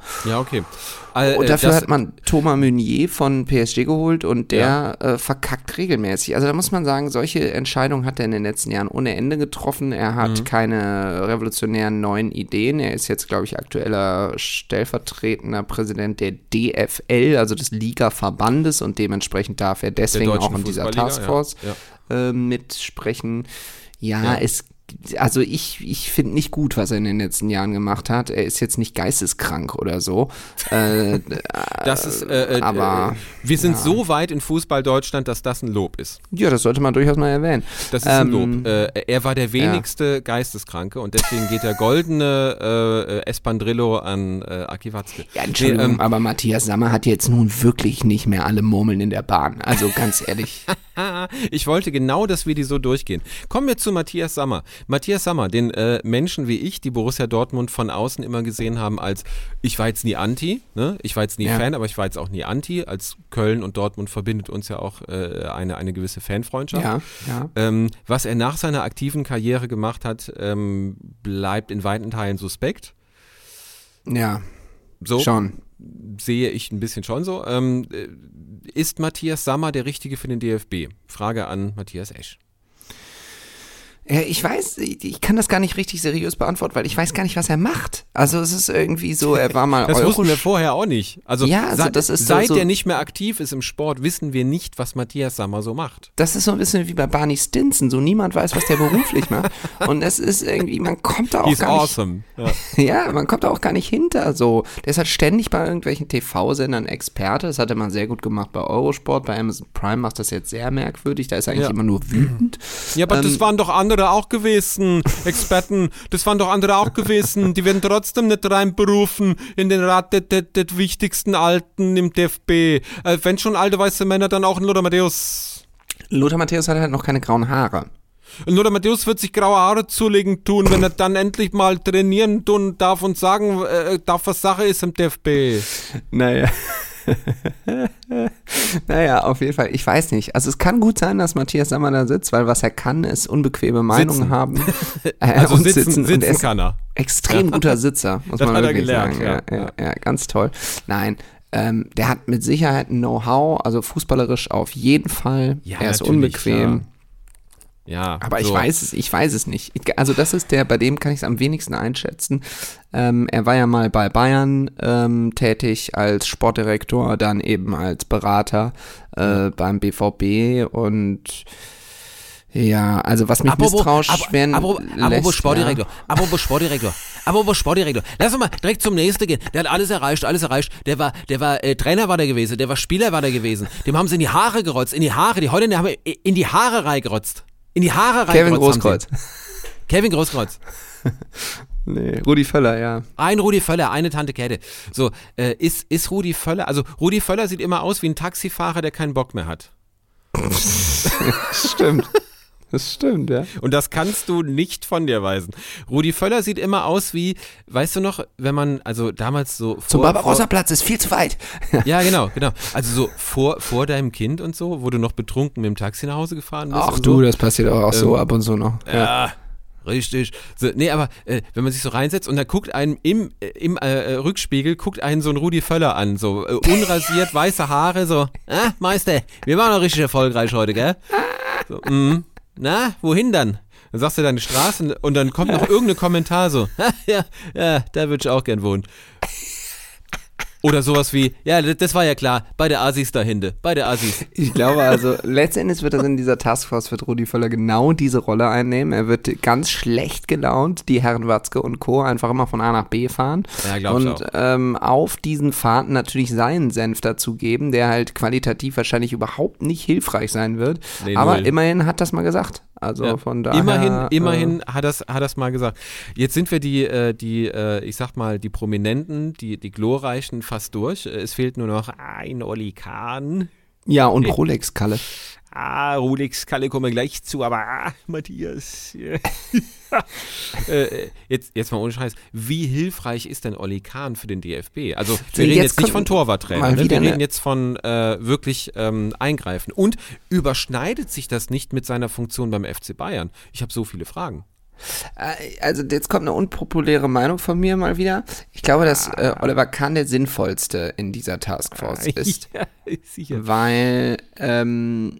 Ja, okay. All, und äh, dafür das, hat man Thomas Meunier von P S G geholt und der Ja. äh, verkackt regelmäßig. Also da muss man sagen, solche Entscheidungen hat er in den letzten Jahren ohne Ende getroffen. Er hat Mhm. keine revolutionären neuen Ideen. Er ist jetzt, glaube ich, aktueller stellvertretender Präsident der D F L, also des Ligaverbandes, und dementsprechend darf er deswegen deutschen auch in dieser Fußballliga, Taskforce ja. Ja. äh, mitsprechen. Ja, Ja. es also ich, ich finde nicht gut, was er in den letzten Jahren gemacht hat. Er ist jetzt nicht geisteskrank oder so. äh, Das ist, äh, äh, aber, äh, wir sind ja. so weit in Fußball Deutschland, dass das ein Lob ist. Ja, das sollte man durchaus mal erwähnen. Das ist ein Ähm, Lob. Äh, er war der wenigste Geisteskranke und deswegen geht der goldene äh, äh, Espandrillo an äh, Aki Watzke. Ja, Entschuldigung, Nee, ähm, aber Matthias Sammer hat jetzt nun wirklich nicht mehr alle Murmeln in der Bahn. Also ganz ehrlich. Ich wollte genau, dass wir die so durchgehen. Kommen wir zu Matthias Sammer. Matthias Sammer, den äh, Menschen wie ich, die Borussia Dortmund von außen immer gesehen haben als, ich war jetzt nie Anti, ne? Ich war jetzt nie Ja. Fan, aber ich war jetzt auch nie Anti. Als Köln und Dortmund verbindet uns ja auch äh, eine, eine gewisse Fanfreundschaft. Ja, ja. Ähm, was er nach seiner aktiven Karriere gemacht hat, ähm, bleibt in weiten Teilen suspekt. Ja, So schon. sehe ich ein bisschen schon so. Ähm, äh, ist Matthias Sammer der Richtige für den D F B? Frage an Matthias Esch. Ja, ich weiß, ich ich kann das gar nicht richtig seriös beantworten, weil ich weiß gar nicht, was er macht. Also es ist irgendwie so, er war mal Das Euro- wussten wir vorher auch nicht. Also, Ja, also seit, das ist so- seit so- er nicht mehr aktiv ist im Sport, wissen wir nicht, was Matthias Sammer so macht. Das ist so ein bisschen wie bei Barney Stinson, so niemand weiß, was der beruflich macht. Und es ist irgendwie, man kommt da auch He's gar nicht, awesome. Ja. ja, man kommt da auch gar nicht hinter. So, der ist halt ständig bei irgendwelchen T V-Sendern Experte. Das hat er mal sehr gut gemacht bei Eurosport. Bei Amazon Prime macht das jetzt sehr merkwürdig. Da ist er eigentlich Ja. immer nur wütend. Ja, aber Ähm, das waren doch andere auch gewesen, Experten. Das waren doch andere auch gewesen. Die werden trotzdem nicht reinberufen in den Rat der, der, der wichtigsten Alten im D F B. Äh, wenn schon alte weiße Männer, dann auch ein Lothar Matthäus. Lothar Matthäus hat halt noch keine grauen Haare. Und Lothar Matthäus wird sich graue Haare zulegen tun, wenn er dann endlich mal trainieren tun darf und sagen äh, darf, was Sache ist im D F B. Naja. Naja, auf jeden Fall. Ich weiß nicht. Also es kann gut sein, dass Matthias Sammer da sitzt, weil was er kann, ist unbequeme Meinungen Sitzen. haben. Äh, Also und sitzen, sitzen, und er ist kann er. extrem guter Sitzer, muss Das man hat er wirklich gelernt, sagen. Ja, ja. ja, ja, ganz toll. Nein, ähm, der hat mit Sicherheit ein Know-how, also fußballerisch auf jeden Fall. Ja, er ist natürlich, unbequem. klar. Ja, Aber ich so. weiß es, ich weiß es nicht. Ich, also das ist der, bei dem kann ich es am wenigsten einschätzen. Ähm, er war ja mal bei Bayern ähm, tätig als Sportdirektor, dann eben als Berater äh, beim B V B und ja, also was mich Apropos- misstrauisch ap- werden apropos- lässt, Apropos Sportdirektor, ja. apropos Sportdirektor, apropos Sportdirektor. Lass uns mal direkt zum nächsten gehen. Der hat alles erreicht, alles erreicht. Der war, der war äh, Trainer war der gewesen, der war Spieler war der gewesen. Dem haben sie in die Haare gerotzt, in die Haare. Die Holländer haben in die Haare reingerotzt. In die Haare Kevin reingerotzt. Großkreuz. haben sie. Kevin Großkreuz. Nee, Rudi Völler, ja. Ein Rudi Völler, eine Tante Käthe. So, äh, ist, ist Rudi Völler, also Rudi Völler sieht immer aus wie ein Taxifahrer, der keinen Bock mehr hat. Stimmt. Das stimmt, ja. Und das kannst du nicht von dir weisen. Rudi Völler sieht immer aus wie, weißt du noch, wenn man, also damals so vor, Zum vor Barbarossa-Platz ist viel zu weit. ja, genau, genau. Also so vor, vor deinem Kind und so, wo du noch betrunken mit dem Taxi nach Hause gefahren bist. Ach und du, so. das passiert auch, auch so Ähm, ab und zu noch. Ja. Ja, richtig. So, nee, aber äh, wenn man sich so reinsetzt und dann guckt einen im, äh, im äh, Rückspiegel, guckt einen so ein Rudi Völler an, so äh, unrasiert, weiße Haare, so, ah, Meister, wir waren noch richtig erfolgreich heute, gell? So, mm, na, wohin dann? Dann sagst du deine Straße und dann kommt noch irgendein Kommentar so, ja, ja, da würde ich auch gern wohnen. Oder sowas wie, ja, das war ja klar, bei der Asis dahinter, bei der Asis. Ich glaube also, letztendlich wird er in dieser Taskforce, wird Rudi Völler genau diese Rolle einnehmen. Er wird ganz schlecht gelaunt, die Herren Watzke und Co. einfach immer von A nach B fahren. Ja, glaub ich und auch. ähm, auf diesen Fahrten natürlich seinen Senf dazu geben, der halt qualitativ wahrscheinlich überhaupt nicht hilfreich sein wird. Nee, Aber null. immerhin hat das mal gesagt. Also Ja. von daher. Immerhin, äh, immerhin hat das, hat das mal gesagt. Jetzt sind wir die, äh, die, äh, ich sag mal, die Prominenten, die, die Glorreichen fast durch. Es fehlt nur noch ein Oli Kahn. Ja, und Rolex-Kalle. Ah, Rolex Kalle kommen wir gleich zu, aber ah, Matthias. äh, jetzt, jetzt mal ohne Scheiß. Wie hilfreich ist denn Oli Kahn für den D F B? Also wir reden Jetzt jetzt nicht kommt von Torwarttrainer, mal ne? Wir wieder reden eine- jetzt von äh, wirklich ähm, Eingreifen. Und überschneidet sich das nicht mit seiner Funktion beim F C Bayern? Ich habe so viele Fragen. Also jetzt kommt eine unpopuläre Meinung von mir mal wieder. Ich glaube, dass äh, Oliver Kahn der sinnvollste in dieser Taskforce ist. Ja, sicher. Weil, ähm,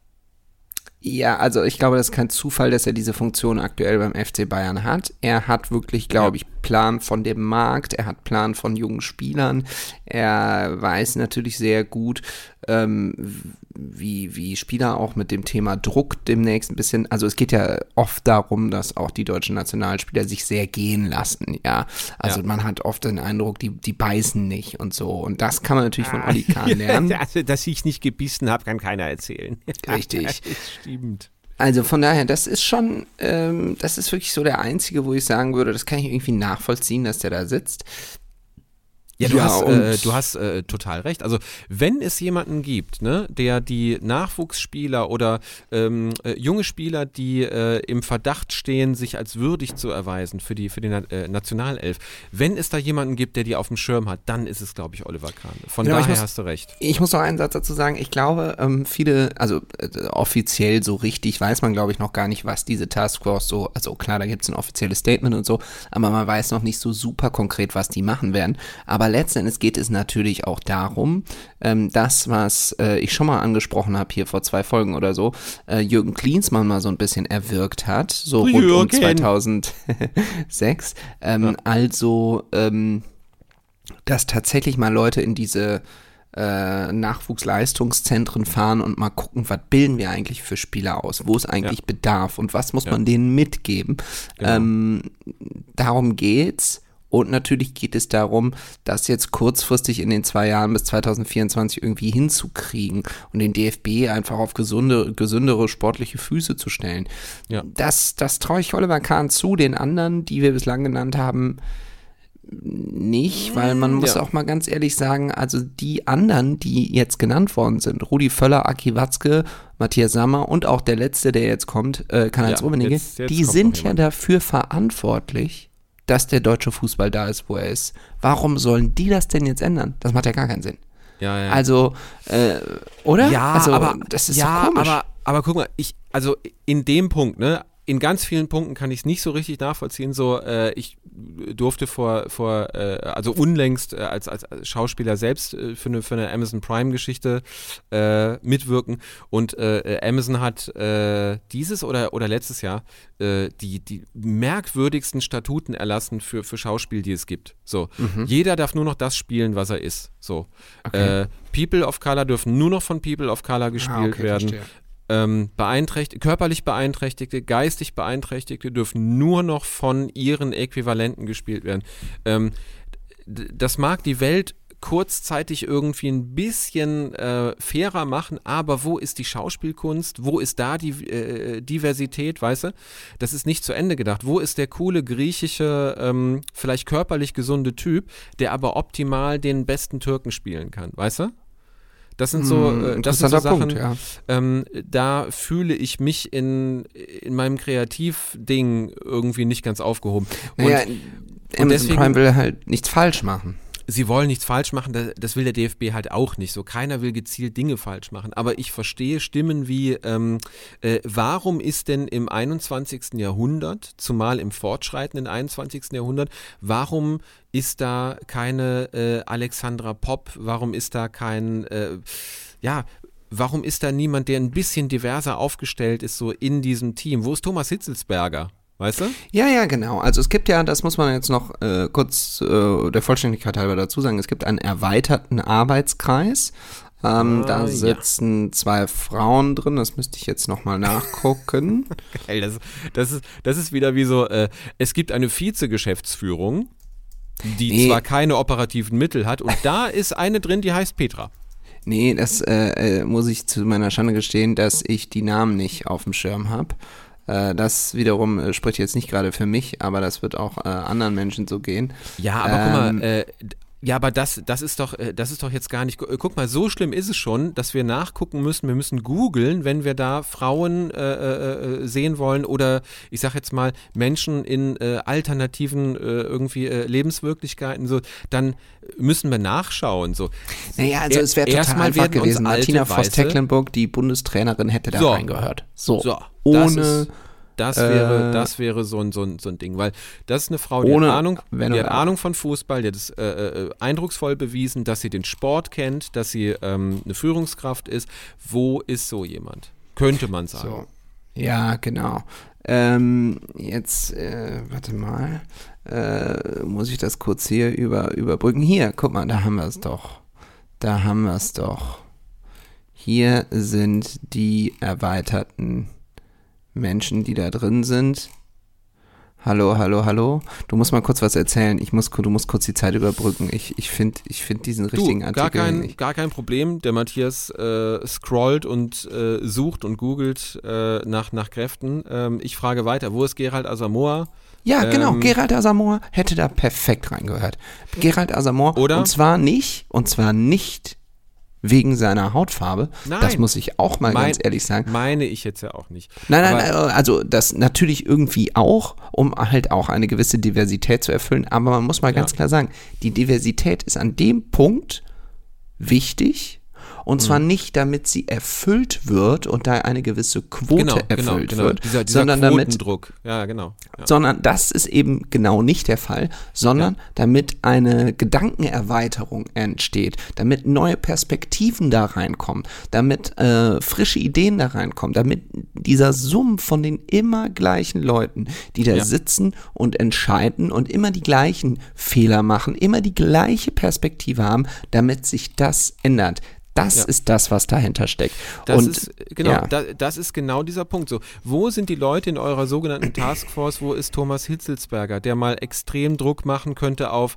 ja, also ich glaube, das ist kein Zufall, dass er diese Funktion aktuell beim F C Bayern hat. Er hat wirklich, glaube ich, Plan von dem Markt, er hat Plan von jungen Spielern, er weiß natürlich sehr gut, ähm, wie, wie Spieler auch mit dem Thema Druck demnächst ein bisschen, also es geht ja oft darum, dass auch die deutschen Nationalspieler sich sehr gehen lassen, ja. Also ja. Man hat oft den Eindruck, die, die beißen nicht und so. Und das kann man natürlich von Oli Kahn lernen. Also, dass ich nicht gebissen habe, kann keiner erzählen. Richtig. Das stimmt. Also von daher, das ist schon, ähm, das ist wirklich so der einzige, wo ich sagen würde, das kann ich irgendwie nachvollziehen, dass der da sitzt. Ja, du ja, hast, äh, du hast äh, total recht. Also wenn es jemanden gibt, ne, der die Nachwuchsspieler oder ähm, äh, junge Spieler, die äh, im Verdacht stehen, sich als würdig zu erweisen für die, für die Na- äh, Nationalelf, wenn es da jemanden gibt, der die auf dem Schirm hat, dann ist es, glaube ich, Oliver Kahn. Von genau, daher muss, hast du recht. Ich muss noch einen Satz dazu sagen. Ich glaube, ähm, viele, also äh, offiziell so richtig weiß man, glaube ich, noch gar nicht, was diese Taskforce so, also klar, da gibt es ein offizielles Statement und so, aber man weiß noch nicht so super konkret, was die machen werden. Aber letzten Endes geht es natürlich auch darum, ähm, das, was äh, ich schon mal angesprochen habe hier vor zwei Folgen oder so, äh, Jürgen Klinsmann mal so ein bisschen erwirkt hat, so rund um zweitausendsechs. Ähm, ja. Also, ähm, dass tatsächlich mal Leute in diese äh, Nachwuchsleistungszentren fahren und mal gucken, was bilden wir eigentlich für Spieler aus, wo es eigentlich ja. bedarf und was muss ja. man denen mitgeben. Genau. Ähm, darum geht's. Und natürlich geht es darum, das jetzt kurzfristig in den zwei Jahren bis zwanzig vierundzwanzig irgendwie hinzukriegen und den D F B einfach auf gesunde, gesündere sportliche Füße zu stellen. Ja. Das, das traue ich Oliver Kahn zu, den anderen, die wir bislang genannt haben, nicht, weil man muss ja. auch mal ganz ehrlich sagen, also die anderen, die jetzt genannt worden sind, Rudi Völler, Aki Watzke, Matthias Sammer und auch der letzte, der jetzt kommt, äh, Karl-Heinz ja, Rummenigge, die sind ja dafür verantwortlich, dass der deutsche Fußball da ist, wo er ist. Warum sollen die das denn jetzt ändern? Das macht ja gar keinen Sinn. Ja, ja. Also, äh, oder? Ja, also, aber das ist ja, so komisch. Aber, aber guck mal, ich, also in dem Punkt, ne, in ganz vielen Punkten kann ich es nicht so richtig nachvollziehen. So, äh, ich durfte vor, vor äh, also unlängst äh, als, als Schauspieler selbst äh, für eine, für eine Amazon Prime-Geschichte äh, mitwirken. Und äh, Amazon hat äh, dieses oder, oder letztes Jahr äh, die, die merkwürdigsten Statuten erlassen für, für Schauspiel, die es gibt. So, mhm. Jeder darf nur noch das spielen, was er ist. So, okay. äh, People of Color dürfen nur noch von People of Color gespielt ah, okay, werden. Verstehe. Ähm, beeinträchtigt, körperlich Beeinträchtigte, geistig Beeinträchtigte dürfen nur noch von ihren Äquivalenten gespielt werden. Ähm, d- das mag die Welt kurzzeitig irgendwie ein bisschen äh, fairer machen, aber wo ist die Schauspielkunst? Wo ist da die äh, Diversität, weißt du? Das ist nicht zu Ende gedacht. Wo ist der coole griechische, ähm, vielleicht körperlich gesunde Typ, der aber optimal den besten Türken spielen kann, weißt du? Das sind so, äh, das sind so Sachen, Punkt, ja. ähm, da fühle ich mich in, in meinem Kreativding irgendwie nicht ganz aufgehoben. Und, naja, und deswegen Prime will halt nichts falsch machen. Sie wollen nichts falsch machen, das will der D F B halt auch nicht. So, keiner will gezielt Dinge falsch machen. Aber ich verstehe Stimmen wie, ähm, äh, warum ist denn im einundzwanzigsten Jahrhundert, zumal im fortschreitenden einundzwanzigsten Jahrhundert, warum ist da keine äh, Alexandra Popp, warum ist da kein, äh, ja, warum ist da niemand, der ein bisschen diverser aufgestellt ist, so in diesem Team? Wo ist Thomas Hitzelsberger? Weißt du? Ja, ja, genau. Also es gibt ja, das muss man jetzt noch äh, kurz äh, der Vollständigkeit halber dazu sagen, es gibt einen erweiterten Arbeitskreis. Ähm, ah, da sitzen ja. zwei Frauen drin, das müsste ich jetzt nochmal nachgucken. Geil, das, das, ist, das ist wieder wie so, äh, es gibt eine Vize-Geschäftsführung, die nee. zwar keine operativen Mittel hat und da ist eine drin, die heißt Petra. Nee, das äh, muss ich zu meiner Schande gestehen, dass ich die Namen nicht auf dem Schirm habe. Das wiederum äh, spricht jetzt nicht gerade für mich, aber das wird auch äh, anderen Menschen so gehen. Ja, aber ähm, guck mal, äh, ja, aber das, das ist doch, das ist doch jetzt gar nicht, guck mal, so schlimm ist es schon, dass wir nachgucken müssen, wir müssen googeln, wenn wir da Frauen äh, äh, sehen wollen oder ich sag jetzt mal Menschen in äh, alternativen äh, irgendwie äh, Lebenswirklichkeiten, so, dann müssen wir nachschauen, so. Naja, also es wäre total einfach gewesen, Martina Voss-Tecklenburg, die Bundestrainerin, hätte da so. reingehört. So, so ohne Das wäre, Äh, das wäre so ein, so, ein, so ein Ding, weil das ist eine Frau, die Ohne- hat Ahnung, wenn die oder- hat Ahnung von Fußball, die hat es äh, äh, eindrucksvoll bewiesen, dass sie den Sport kennt, dass sie ähm, eine Führungskraft ist. Wo ist so jemand? Könnte man sagen. So. Ja, genau. Ähm, jetzt, äh, warte mal, äh, muss ich das kurz hier über, überbrücken? Hier, guck mal, da haben wir es doch. Da haben wir es doch. Hier sind die erweiterten Menschen, die da drin sind. Hallo, hallo, hallo. Du musst mal kurz was erzählen. Ich muss, du musst kurz die Zeit überbrücken. Ich, ich finde ich find diesen richtigen Du, Artikel gar kein, nicht. gar kein Problem. Der Matthias äh, scrollt und äh, sucht und googelt äh, nach, nach Kräften. Ähm, ich frage weiter, wo ist Gerald Asamoah? Ja, genau. Ähm, Gerald Asamoah hätte da perfekt reingehört. Gerald Asamoah. Oder? Und zwar nicht, und zwar nicht wegen seiner Hautfarbe. Nein. Das muss ich auch mal Mein- ganz ehrlich sagen. Meine ich jetzt ja auch nicht. Nein, nein, Aber- nein, also das natürlich irgendwie auch, um halt auch eine gewisse Diversität zu erfüllen, aber man muss mal ganz Ja. klar sagen, die Diversität ist an dem Punkt wichtig und zwar Mhm. nicht, damit sie erfüllt wird und da eine gewisse Quote Genau, genau, erfüllt genau. wird, Dieser, dieser sondern damit Quotendruck. Ja, genau. Ja. sondern das ist eben genau nicht der Fall, sondern damit eine Gedankenerweiterung entsteht, damit neue Perspektiven da reinkommen, damit äh, frische Ideen da reinkommen, damit dieser Sumpf von den immer gleichen Leuten, die da Ja. sitzen und entscheiden und immer die gleichen Fehler machen, immer die gleiche Perspektive haben, damit sich das ändert. Das Ja. ist das, was dahinter steckt. Das und, ist, genau, ja. da, das ist genau dieser Punkt. So, wo sind die Leute in eurer sogenannten Taskforce? Wo ist Thomas Hitzelsberger, der mal extrem Druck machen könnte auf,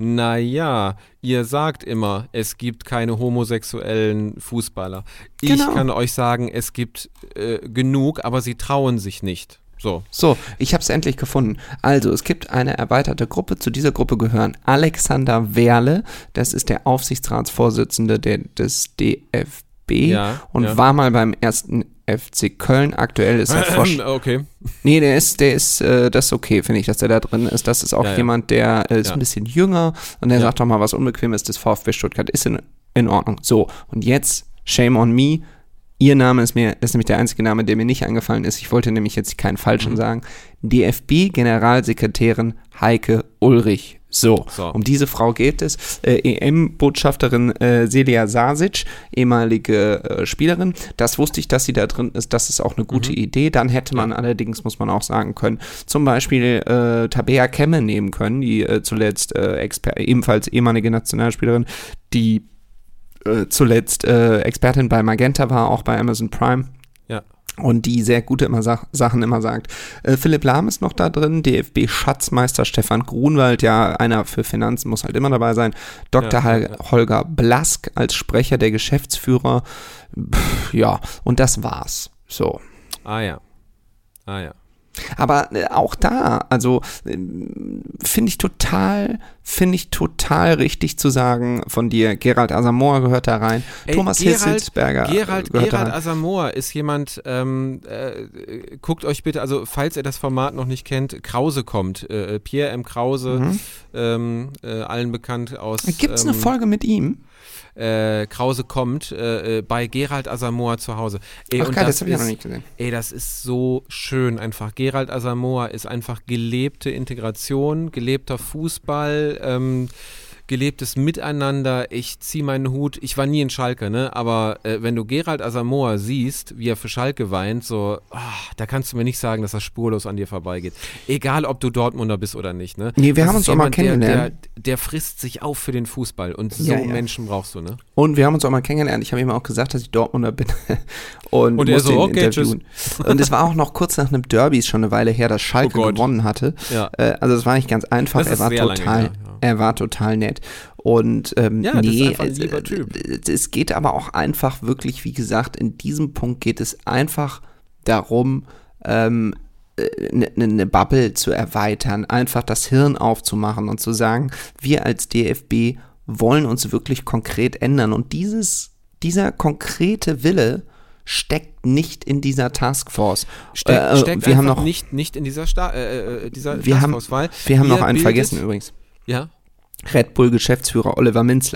naja, ihr sagt immer, es gibt keine homosexuellen Fußballer. Ich Genau. kann euch sagen, es gibt äh, genug, aber sie trauen sich nicht. So. So, ich habe es endlich gefunden. Also, es gibt eine erweiterte Gruppe. Zu dieser Gruppe gehören Alexander Werle, das ist der Aufsichtsratsvorsitzende der, des D F B Ja, und ja. war mal beim ersten F C Köln. Aktuell ist er Vorsch- Okay. Nee, der ist, der ist, äh, das ist okay, finde ich, dass der da drin ist. Das ist auch Ja, ja. jemand, der äh, ist Ja. ein bisschen jünger und der Ja. sagt doch mal was Unbequemes des VfB Stuttgart. Ist in, in Ordnung. So, und jetzt, shame on me. Ihr Name ist mir, das ist nämlich der einzige Name, der mir nicht eingefallen ist. Ich wollte nämlich jetzt keinen falschen Mhm. sagen. D F B-Generalsekretärin Heike Ulrich. So, So. um diese Frau geht es. Äh, E M-Botschafterin äh, Celia Sasic, ehemalige äh, Spielerin. Das wusste ich, dass sie da drin ist. Das ist auch eine gute Mhm. Idee. Dann hätte man allerdings, muss man auch sagen können, zum Beispiel äh, Tabea Kemme nehmen können, die äh, zuletzt äh, Exper- ebenfalls ehemalige Nationalspielerin, die äh, zuletzt äh, Expertin bei Magenta war, auch bei Amazon Prime. Ja. Und die sehr gute immer Sach- Sachen immer sagt. Äh, Philipp Lahm ist noch da drin, D F B-Schatzmeister Stefan Grunwald, ja, einer für Finanzen muss halt immer dabei sein. Doktor Ja, Hol- ja, ja. Holger Blask als Sprecher der Geschäftsführer. Pff, ja, und das war's. So. Ah ja. Ah ja. Aber äh, auch da, also ähm, finde ich total, finde ich total richtig zu sagen von dir, Gerald Asamoah gehört da rein, Ey, Thomas Gerald- Hitzelsberger Gerald, gehört Gerald da rein. Asamoah ist jemand, ähm, äh, guckt euch bitte, also falls ihr das Format noch nicht kennt, Krause kommt, äh, Pierre M. Krause, Mhm. ähm, äh, allen bekannt aus Gibt's eine ähm, Folge mit ihm? äh, Krause kommt äh, äh, bei Gerald Asamoah zu Hause. Ey, Ach und geil, das habe ich ja ist, noch nicht gesehen. Ey, das ist so schön einfach. Gerald Asamoah ist einfach gelebte Integration, gelebter Fußball, ähm, gelebtes Miteinander. Ich ziehe meinen Hut. Ich war nie in Schalke, ne? Aber äh, wenn du Gerald Asamoah siehst, wie er für Schalke weint, so, ah, da kannst du mir nicht sagen, dass das spurlos an dir vorbeigeht. Egal, ob du Dortmunder bist oder nicht, ne? Nee, wir Das haben ist uns auch mal jemand, der, kennengelernt. Der, der frisst sich auf für den Fußball und so Ja, ja. Menschen brauchst du, ne? Und wir haben uns auch mal kennengelernt. Ich habe ihm auch gesagt, dass ich Dortmunder bin. Und, Und er musste so, ihn okay, interviewen. Und es war auch noch kurz nach einem Derby, ist schon eine Weile her, dass Schalke Oh Gott. gewonnen hatte. Ja. Äh, also es war nicht ganz einfach. Das Er ist war sehr lange total, her, ja. er war total nett. Und ähm, Ja, das ist nee, einfach ein es, lieber äh, Typ. es geht aber auch einfach wirklich, wie gesagt, in diesem Punkt geht es einfach darum, ähm, eine ne Bubble zu erweitern, einfach das Hirn aufzumachen und zu sagen, wir als D F B wollen uns wirklich konkret ändern. Und dieses, dieser konkrete Wille steckt nicht in dieser Taskforce. Steck, Äh, steckt wir haben einfach noch, nicht, nicht in dieser, Sta äh, äh, dieser wir haben, Taskforce, weil wir haben ihr noch einen bildet- vergessen übrigens. Ja, Red Bull-Geschäftsführer Oliver Minzlaff.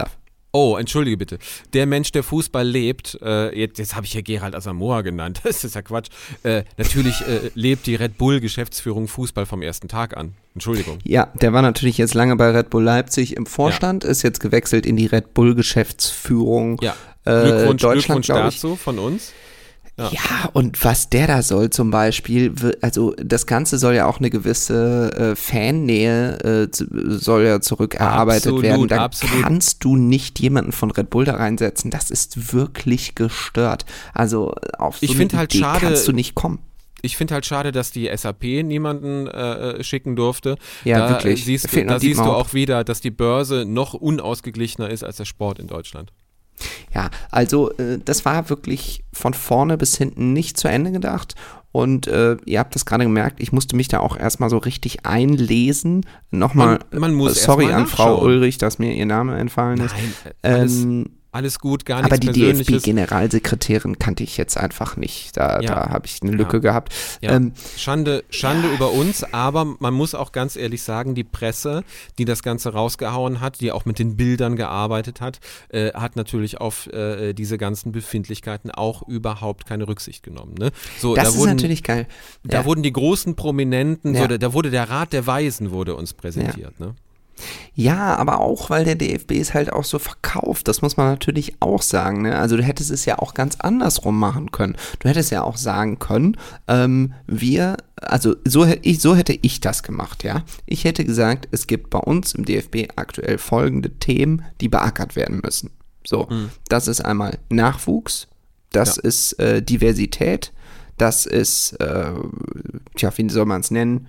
Oh, entschuldige bitte. Der Mensch, der Fußball lebt, äh, jetzt, jetzt habe ich ja Gerald Asamoah genannt, das ist ja Quatsch. Äh, natürlich äh, lebt die Red Bull-Geschäftsführung Fußball vom ersten Tag an. Entschuldigung. Ja, der war natürlich jetzt lange bei Red Bull Leipzig im Vorstand, ja. Ist jetzt gewechselt in die Red Bull-Geschäftsführung. Ja, äh, Glückwunsch, Deutschland, Glückwunsch dazu von uns. Ja. ja, und was der da soll zum Beispiel, also das Ganze soll ja auch eine gewisse äh, Fannähe, äh, soll ja zurückerarbeitet absolut, werden. Da absolut. kannst du nicht jemanden von Red Bull da reinsetzen. Das ist wirklich gestört. Also auf so ich eine halt Idee schade, kannst du nicht kommen. Ich finde halt schade, dass die S A P niemanden äh, schicken durfte. Ja, da wirklich. Siehst du, da siehst du auch wieder, dass die Börse noch unausgeglichener ist als der Sport in Deutschland. Ja, also äh, das war wirklich von vorne bis hinten nicht zu Ende gedacht und äh, ihr habt das gerade gemerkt, ich musste mich da auch erstmal so richtig einlesen. Nochmal, man, man muss äh, sorry erst mal an Frau nachschauen. Ulrich, dass mir ihr Name entfallen ist. Nein, alles, ähm, alles gut, gar nichts aber die Persönliches. D F B-Generalsekretärin kannte ich jetzt einfach nicht, da, Ja. da habe ich eine Lücke Ja. gehabt. Ja. Ähm, Schande, Schande über uns, aber man muss auch ganz ehrlich sagen, die Presse, die das Ganze rausgehauen hat, die auch mit den Bildern gearbeitet hat, äh, hat natürlich auf äh, diese ganzen Befindlichkeiten auch überhaupt keine Rücksicht genommen. Ne? So, das da ist wurden, natürlich geil. Da Ja. wurden die großen Prominenten, Ja. so, da, da wurde der Rat der Weisen wurde uns präsentiert. Ne? Ja, aber auch, weil der D F B es halt auch so verkauft, das muss man natürlich auch sagen, ne? Also du hättest es ja auch ganz andersrum machen können. Du hättest ja auch sagen können, ähm, wir, also so, ich, so hätte ich das gemacht, ja. Ich hätte gesagt, es gibt bei uns im D F B aktuell folgende Themen, die beackert werden müssen. So, mhm. Das ist einmal Nachwuchs, das ja. ist äh, Diversität, das ist, äh, tja, wie soll man es nennen,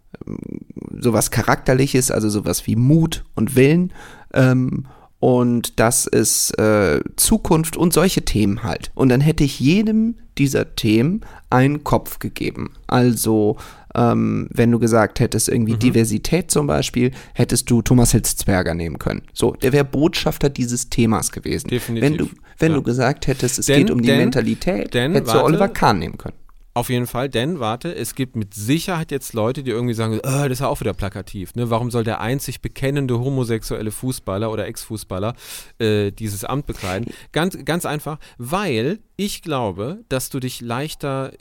sowas Charakterliches, also sowas wie Mut und Willen ähm, und das ist äh, Zukunft und solche Themen halt. Und dann hätte ich jedem dieser Themen einen Kopf gegeben. Also ähm, wenn du gesagt hättest, irgendwie mhm. Diversität zum Beispiel, hättest du Thomas Hitzelsberger nehmen können. So, der wäre Botschafter dieses Themas gewesen. Definitiv. Wenn du, wenn ja. du gesagt hättest, es denn, geht um die denn, Mentalität, denn, hättest warte, du Oliver Kahn nehmen können. Auf jeden Fall, denn, warte, es gibt mit Sicherheit jetzt Leute, die irgendwie sagen, oh, das ist ja auch wieder plakativ, ne? Warum soll der einzig bekennende homosexuelle Fußballer oder Ex-Fußballer äh, dieses Amt bekleiden? Ganz, ganz einfach, weil ich glaube, dass du dich leichter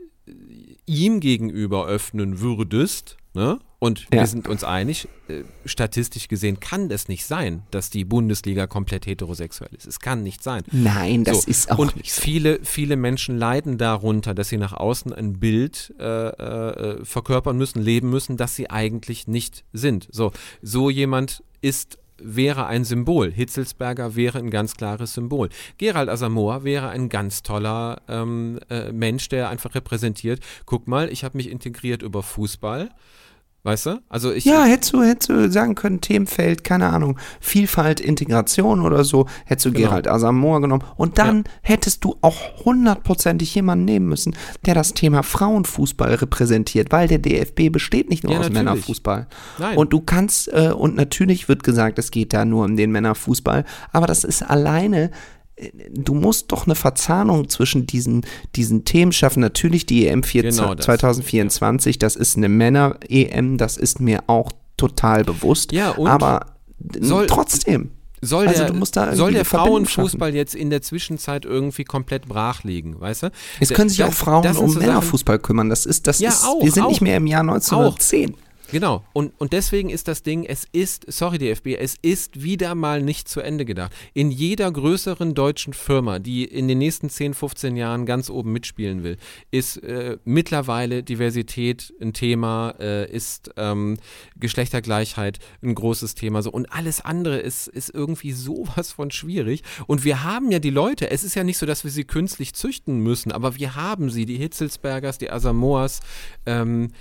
ihm gegenüber öffnen würdest, ne? Und ja. wir sind uns einig, äh, statistisch gesehen kann es nicht sein, dass die Bundesliga komplett heterosexuell ist. Es kann nicht sein. Nein, das so. ist auch und nicht so. Viele, viele Menschen leiden darunter, dass sie nach außen ein Bild äh, äh, verkörpern müssen, leben müssen, das sie eigentlich nicht sind. So, so jemand ist wäre ein Symbol. Hitzelsberger wäre ein ganz klares Symbol. Gerald Asamoah wäre ein ganz toller ähm, äh, Mensch, der einfach repräsentiert, guck mal, ich habe mich integriert über Fußball. Weißt du? Also ich, ja, hättest du, hättest du sagen können, Themenfeld, keine Ahnung, Vielfalt, Integration oder so, hättest du genau. Gerald Asamoah genommen und dann ja. hättest du auch hundertprozentig jemanden nehmen müssen, der das Thema Frauenfußball repräsentiert, weil der D F B besteht nicht nur ja, aus natürlich. Männerfußball. Nein. Und du kannst, äh, und natürlich wird gesagt, es geht da nur um den Männerfußball, aber das ist alleine, du musst doch eine Verzahnung zwischen diesen, diesen Themen schaffen. Natürlich die E M genau zwanzig vierundzwanzig, das ist eine Männer-E M, das ist mir auch total bewusst. Ja, und aber soll, trotzdem. Soll also der, du musst da soll der Frauenfußball jetzt in der Zwischenzeit irgendwie komplett brach liegen, weißt du? Es können sich das, auch Frauen um so Männerfußball Sachen, kümmern. Das ist, das ja, ist, auch, wir sind auch, nicht mehr im Jahr neunzehnhundertzehn. Auch. Genau, und, und deswegen ist das Ding, es ist, sorry D F B, es ist wieder mal nicht zu Ende gedacht. In jeder größeren deutschen Firma, die in den nächsten zehn, fünfzehn Jahren ganz oben mitspielen will, ist äh, mittlerweile Diversität ein Thema, äh, ist ähm, Geschlechtergleichheit ein großes Thema so und alles andere ist, ist irgendwie sowas von schwierig. Und wir haben ja die Leute, es ist ja nicht so, dass wir sie künstlich züchten müssen, aber wir haben sie, die Hitzelsbergers, die Asamoahs, ähm,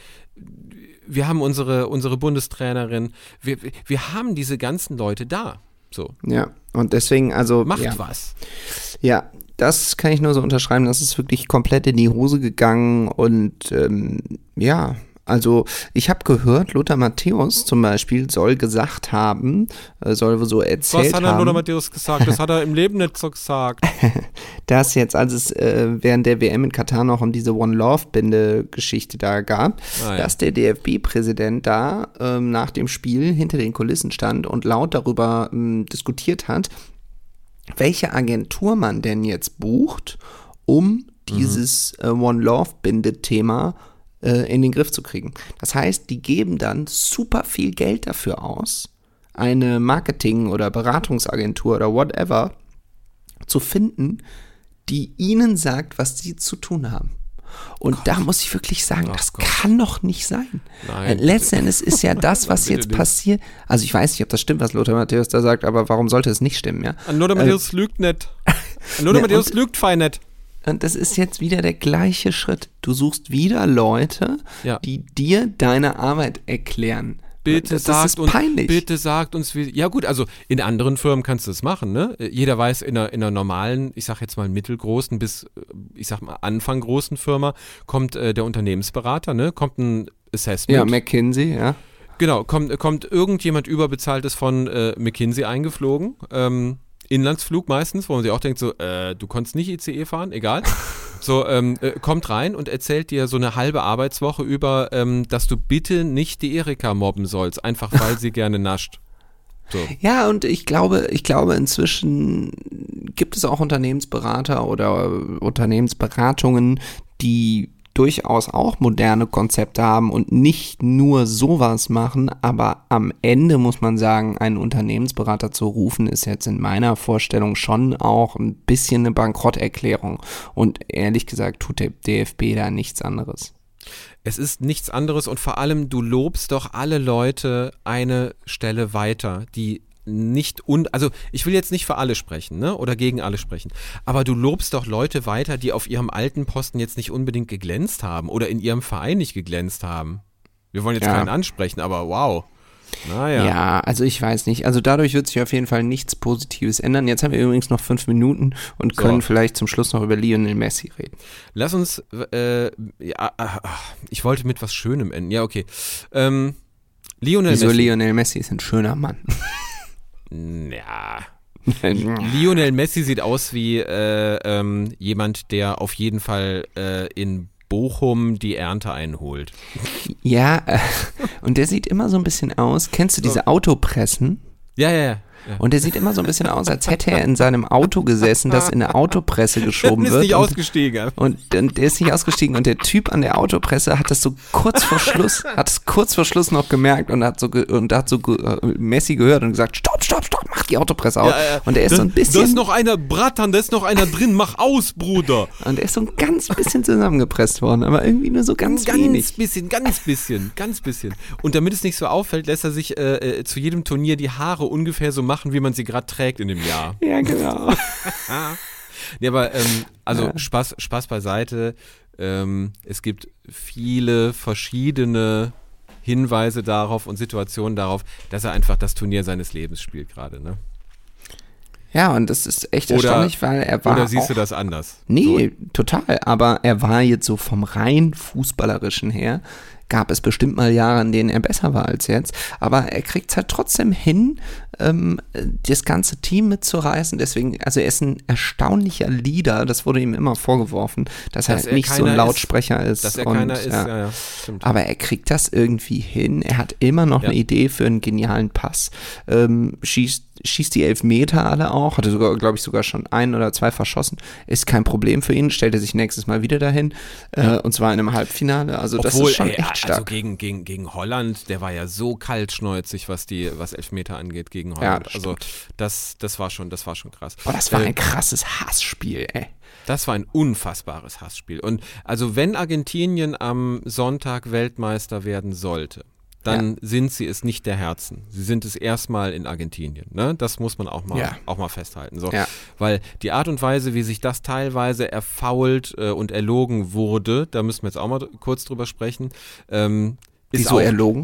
wir haben unsere, unsere Bundestrainerin, wir, wir haben diese ganzen Leute da. So. Ja, und deswegen, also. Macht ja. was. Ja, das kann ich nur so unterschreiben, das ist wirklich komplett in die Hose gegangen und ähm, ja. Also ich habe gehört, Lothar Matthäus zum Beispiel soll gesagt haben, soll so erzählt haben. Was hat er Lothar Matthäus gesagt? Das hat er im Leben nicht so gesagt. Dass jetzt, als es äh, während der W M in Katar noch um diese One-Love-Binde-Geschichte da gab, ah, ja. dass der D F B-Präsident da ähm, nach dem Spiel hinter den Kulissen stand und laut darüber ähm, diskutiert hat, welche Agentur man denn jetzt bucht, um dieses mhm. äh, One Love Binde-Thema äh, in den Griff zu kriegen. Das heißt, die geben dann super viel Geld dafür aus, eine Marketing- oder Beratungsagentur oder whatever zu finden, die ihnen sagt, was sie zu tun haben. Und Gott. Da muss ich wirklich sagen, oh das Gott. kann doch nicht sein. Nein, letzten Endes ist ja das, was jetzt passiert. Also ich weiß nicht, ob das stimmt, was Lothar Matthäus da sagt, aber warum sollte es nicht stimmen, ja? Lothar Matthäus äh, lügt nicht. Lothar Matthäus lügt fein nicht. Und das ist jetzt wieder der gleiche Schritt. Du suchst wieder Leute, ja. die dir deine Arbeit erklären. Bitte das, sagt das ist peinlich. uns, bitte sagt uns, wie, ja gut, also in anderen Firmen kannst du das machen, ne? Jeder weiß, in einer, in einer normalen, ich sag jetzt mal mittelgroßen bis, ich sag mal Anfang großen Firma kommt äh, der Unternehmensberater, ne? Kommt ein Assessment. Ja, McKinsey, ja. Genau, kommt, kommt irgendjemand überbezahltes von äh, McKinsey eingeflogen, ähm, Inlandsflug meistens, wo man sich auch denkt, so, äh, du konntest nicht I C E fahren, egal. So, ähm, äh, kommt rein und erzählt dir so eine halbe Arbeitswoche über, ähm, dass du bitte nicht die Erika mobben sollst, einfach weil sie gerne nascht. So. Ja, und ich glaube, ich glaube, inzwischen gibt es auch Unternehmensberater oder Unternehmensberatungen, die durchaus auch moderne Konzepte haben und nicht nur sowas machen, aber am Ende muss man sagen, einen Unternehmensberater zu rufen, ist jetzt in meiner Vorstellung schon auch ein bisschen eine Bankrotterklärung und ehrlich gesagt tut der D F B da nichts anderes. Es ist nichts anderes und vor allem, du lobst doch alle Leute eine Stelle weiter, die nicht und also ich will jetzt nicht für alle sprechen, ne, oder gegen alle sprechen, aber du lobst doch Leute weiter, die auf ihrem alten Posten jetzt nicht unbedingt geglänzt haben oder in ihrem Verein nicht geglänzt haben. Wir wollen jetzt ja. keinen ansprechen, aber wow. Naja. Ja, also ich weiß nicht. Also dadurch wird sich auf jeden Fall nichts Positives ändern. Jetzt haben wir übrigens noch fünf Minuten und so. können vielleicht zum Schluss noch über Lionel Messi reden. Lass uns, äh, ja, ich wollte mit was Schönem enden. Ja, okay. Ähm, Lionel Wieso Messi. Lionel Messi ist ein schöner Mann. Ja. Lionel Messi sieht aus wie äh, ähm, jemand, der auf jeden Fall äh, in Bochum die Ernte einholt. Ja, äh, und der sieht immer so ein bisschen aus. Kennst du diese Autopressen? Ja, ja, ja. Ja. Und der sieht immer so ein bisschen aus, als hätte er in seinem Auto gesessen, das in eine Autopresse geschoben wird. Der ist nicht und, ausgestiegen. Und, und der ist nicht ausgestiegen und der Typ an der Autopresse hat das so kurz vor Schluss, hat es kurz vor Schluss noch gemerkt und hat so ge, und hat so ge, Messi gehört und gesagt, stopp, stopp, stopp, mach die Autopresse aus. Ja, ja. Und der ist da, so ein bisschen. Da ist noch einer, Bratan, da ist noch einer drin, mach aus, Bruder. Und der ist so ein ganz bisschen zusammengepresst worden, aber irgendwie nur so ganz, ganz wenig. Ganz bisschen, ganz bisschen, ganz bisschen. Und damit es nicht so auffällt, lässt er sich äh, zu jedem Turnier die Haare ungefähr so machen, wie man sie gerade trägt in dem Jahr. Ja, genau. Nee, aber ähm, also ja. Spaß, Spaß beiseite. Ähm, es gibt viele verschiedene Hinweise darauf und Situationen darauf, dass er einfach das Turnier seines Lebens spielt gerade, ne? Ja, und das ist echt oder, erstaunlich, weil er war Oder siehst auch, du das anders? Nee, so. Total. Aber er war jetzt so vom rein Fußballerischen her, gab es bestimmt mal Jahre, in denen er besser war als jetzt. Aber er kriegt es halt trotzdem hin, ähm, das ganze Team mitzureißen. Deswegen, also er ist ein erstaunlicher Leader. Das wurde ihm immer vorgeworfen, dass, dass er halt er nicht so ein Lautsprecher ist. ist. Dass er und, keiner ist, ja. ja, ja, stimmt. Aber er kriegt das irgendwie hin. Er hat immer noch ja. eine Idee für einen genialen Pass. Ähm, schießt schießt die Elfmeter alle auch, hatte sogar, glaube ich, sogar schon ein oder zwei verschossen. Ist kein Problem für ihn, stellt er sich nächstes Mal wieder dahin, äh, und zwar in einem Halbfinale. Also Obwohl, das ist schon ey, echt stark. Also gegen, gegen, gegen Holland, der war ja so kaltschnäuzig, was die, was Elfmeter angeht gegen Holland. Ja, also das, das war schon, das war schon krass. Oh, das war äh, ein krasses Hassspiel, ey. Das war ein unfassbares Hassspiel. Und also wenn Argentinien am Sonntag Weltmeister werden sollte, dann ja. sind sie es nicht der Herzen. Sie sind es erstmal in Argentinien. Ne? Das muss man auch mal, ja. auch mal festhalten. So. Ja. Weil die Art und Weise, wie sich das teilweise erfault äh, und erlogen wurde, da müssen wir jetzt auch mal kurz drüber sprechen. Ähm, ist Wieso auch, erlogen?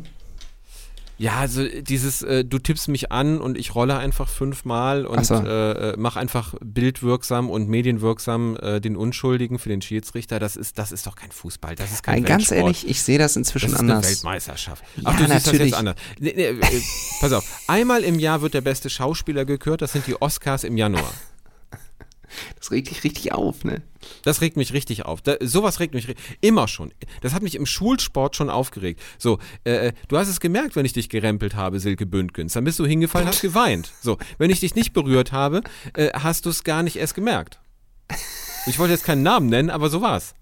Ja, also dieses, äh, du tippst mich an und ich rolle einfach fünfmal und so. äh, mach einfach bildwirksam und medienwirksam äh, den Unschuldigen für den Schiedsrichter. Das ist, das ist doch kein Fußball, das ist kein Weltsport. Ganz ehrlich, ich sehe das inzwischen das ist anders. Eine Weltmeisterschaft. Ja, Ach, du natürlich. siehst das jetzt anders. Nee, nee, äh, pass auf, einmal im Jahr wird der beste Schauspieler gekürt, das sind die Oscars im Januar. Das regt dich richtig auf, ne? Das regt mich richtig auf. Da, sowas regt mich immer schon. Das hat mich im Schulsport schon aufgeregt. So, äh, du hast es gemerkt, wenn ich dich gerempelt habe, Silke Bündgens. Dann bist du hingefallen, hast geweint. So, wenn ich dich nicht berührt habe, äh, hast du es gar nicht erst gemerkt. Ich wollte jetzt keinen Namen nennen, aber so war's.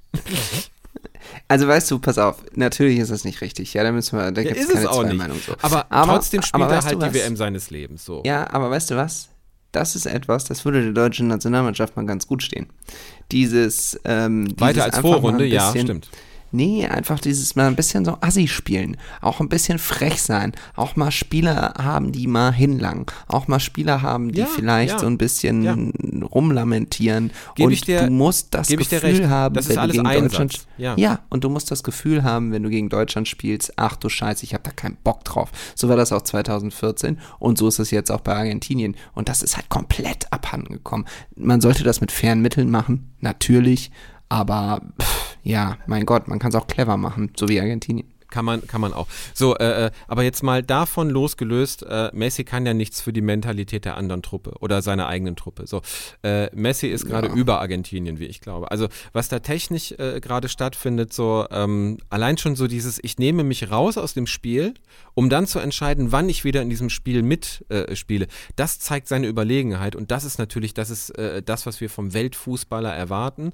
Also weißt du, pass auf, natürlich ist das nicht richtig. Ja, da müssen wir, da ja, gibt es keine auch zwei nicht. Meinungen so. Aber, aber trotzdem spielt aber er halt die W M seines Lebens. So. Ja, aber weißt du was? Das ist etwas, das würde der deutschen Nationalmannschaft mal ganz gut stehen. Dieses, ähm, dieses weiter als Vorrunde, bisschen, ja, stimmt. Nee, einfach dieses mal ein bisschen so Assi spielen, auch ein bisschen frech sein, auch mal Spieler haben, die mal hinlangen, auch mal Spieler haben, die ja, vielleicht ja. so ein bisschen ja. rumlamentieren. Geb und ich dir, du musst das Gefühl haben, das wenn ist alles du gegen Einsatz. Deutschland ja. ja, und du musst das Gefühl haben, wenn du gegen Deutschland spielst, ach du Scheiße, ich habe da keinen Bock drauf. So war das auch zwanzig vierzehn und so ist es jetzt auch bei Argentinien und das ist halt komplett abhanden gekommen. Man sollte das mit fairen Mitteln machen, natürlich, aber pff, ja, mein Gott, man kann es auch clever machen, so wie Argentinien. Kann man, kann man auch. So, äh, aber jetzt mal davon losgelöst, äh, Messi kann ja nichts für die Mentalität der anderen Truppe oder seiner eigenen Truppe. So, äh, Messi ist gerade ja. über Argentinien, wie ich glaube. Also, was da technisch äh, gerade stattfindet, so ähm, allein schon so dieses, ich nehme mich raus aus dem Spiel, um dann zu entscheiden, wann ich wieder in diesem Spiel mitspiele. Äh, das zeigt seine Überlegenheit und das ist natürlich, das ist äh, das, was wir vom Weltfußballer erwarten,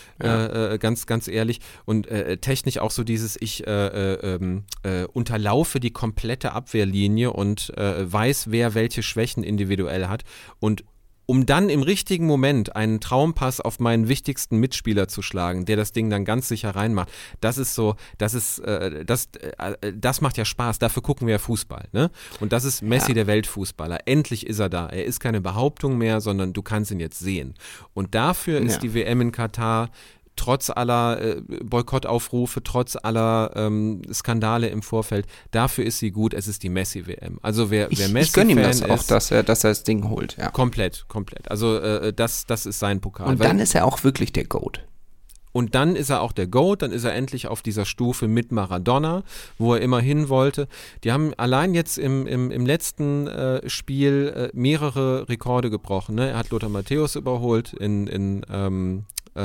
ja. äh, ganz, ganz ehrlich. Und äh, technisch auch so dieses, ich äh, äh, Äh, unterlaufe die komplette Abwehrlinie und äh, weiß, wer welche Schwächen individuell hat und um dann im richtigen Moment einen Traumpass auf meinen wichtigsten Mitspieler zu schlagen, der das Ding dann ganz sicher reinmacht, das ist so, das ist, äh, das, äh, das macht ja Spaß, dafür gucken wir ja Fußball, ne? Und das ist Messi, ja. der Weltfußballer. Endlich ist er da. Er ist keine Behauptung mehr, sondern du kannst ihn jetzt sehen. Und dafür ist ja. die W M in Katar trotz aller äh, Boykottaufrufe, trotz aller ähm, Skandale im Vorfeld, dafür ist sie gut, es ist die Messi-W M. Also wer, ich, wer Messi-Fan ich gönne ihm das ist, auch, dass er, dass er das Ding holt. Ja. Komplett, komplett. Also äh, das, das ist sein Pokal. Und dann ist er auch wirklich der GOAT. Und dann ist er auch der GOAT, dann ist er endlich auf dieser Stufe mit Maradona, wo er immer hin wollte. Die haben allein jetzt im, im, im letzten äh, Spiel äh, mehrere Rekorde gebrochen. Ne? Er hat Lothar Matthäus überholt in, in ähm,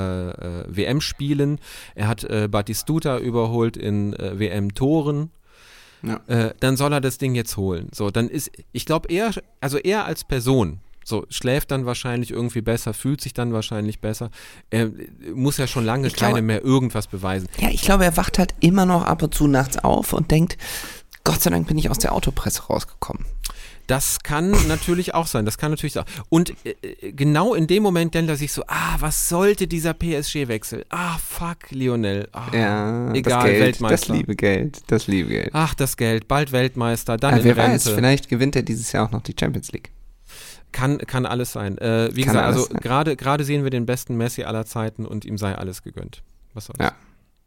Äh, W M-Spielen. Er hat äh, Batistuta überholt in äh, W M-Toren. Ja. Äh, dann soll er das Ding jetzt holen. So, dann ist, ich glaube, er, also er als Person, so schläft dann wahrscheinlich irgendwie besser, fühlt sich dann wahrscheinlich besser. Er muss ja schon lange ich glaube, keine mehr irgendwas beweisen. Ja, ich glaube, er wacht halt immer noch ab und zu nachts auf und denkt, Gott sei Dank bin ich aus der Autopresse rausgekommen. Das kann natürlich auch sein, das kann natürlich auch. Und äh, genau in dem Moment denkt er sich so, ah, was sollte dieser P S G-Wechsel? Ah, fuck, Lionel. Ah, ja, egal, das Geld, Weltmeister. Das liebe Geld, das liebe Geld. Ach, das Geld, bald Weltmeister, dann ja, in wer Rente. weiß, vielleicht gewinnt er dieses Jahr auch noch die Champions League. Kann, kann alles sein. Äh, wie kann gesagt, also sein. gerade sehen wir den besten Messi aller Zeiten und ihm sei alles gegönnt. Was soll's? Ja.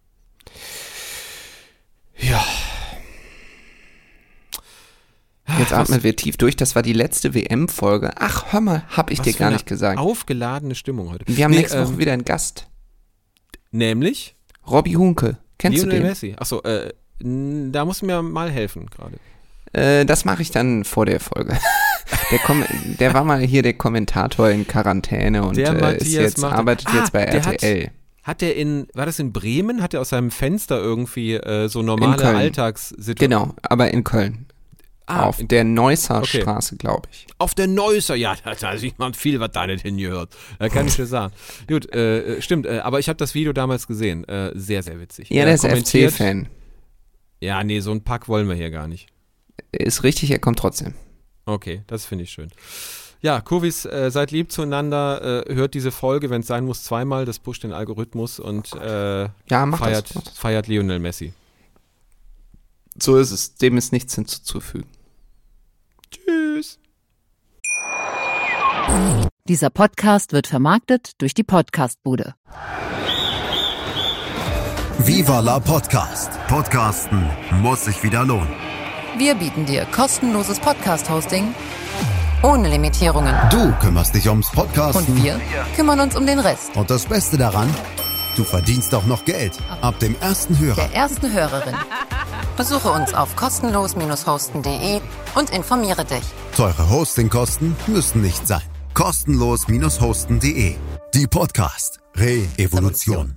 Ja. Jetzt atmen wir tief durch. Das war die letzte W M-Folge. Ach, hör mal, hab ich Was dir für gar eine nicht gesagt. Aufgeladene Stimmung heute. Wir haben Nee, nächste Woche ähm, wieder einen Gast. Nämlich? Robby Hunke. Kennst Lionel du den? Messi. Achso, äh, n- da musst du mir mal helfen gerade. Äh, das mache ich dann vor der Folge. Der, Kom- der war mal hier der Kommentator in Quarantäne und Der äh, ist Matthias jetzt, macht- arbeitet Ah, jetzt bei der R T L. Hat der in, war das in Bremen? Hat er aus seinem Fenster irgendwie äh, so normale Köln. Alltagssituationen? Genau, aber in Köln. Ah, auf der Neusser okay. Straße, glaube ich. Auf der Neusser, ja, da, da sieht man viel, was da nicht hingehört. Da kann ich dir sagen. Gut, äh, stimmt, äh, aber ich habe das Video damals gesehen. Äh, sehr, sehr witzig. Ja, Er der ist F kommentiert- C-Fan. Ja, nee, so einen Pack wollen wir hier gar nicht. Ist richtig, er kommt trotzdem. Okay, das finde ich schön. Ja, Kurvis, äh, seid lieb zueinander, äh, hört diese Folge, wenn es sein muss, zweimal, das pusht den Algorithmus und äh, Ja, mach feiert, das, mach das. feiert Lionel Messi. So ist es. Dem ist nichts hinzuzufügen. Tschüss. Dieser Podcast wird vermarktet durch die Podcastbude. Viva la Podcast. Podcasten muss sich wieder lohnen. Wir bieten dir kostenloses Podcast-Hosting ohne Limitierungen. Du kümmerst dich ums Podcasten. Und wir kümmern uns um den Rest. Und das Beste daran, du verdienst auch noch Geld. Ab dem ersten Hörer. Der ersten Hörerin. Besuche uns auf kostenlos hosten punkt de und informiere dich. Teure Hostingkosten müssen nicht sein. kostenlos hosten punkt de. Die Podcast Re-Evolution.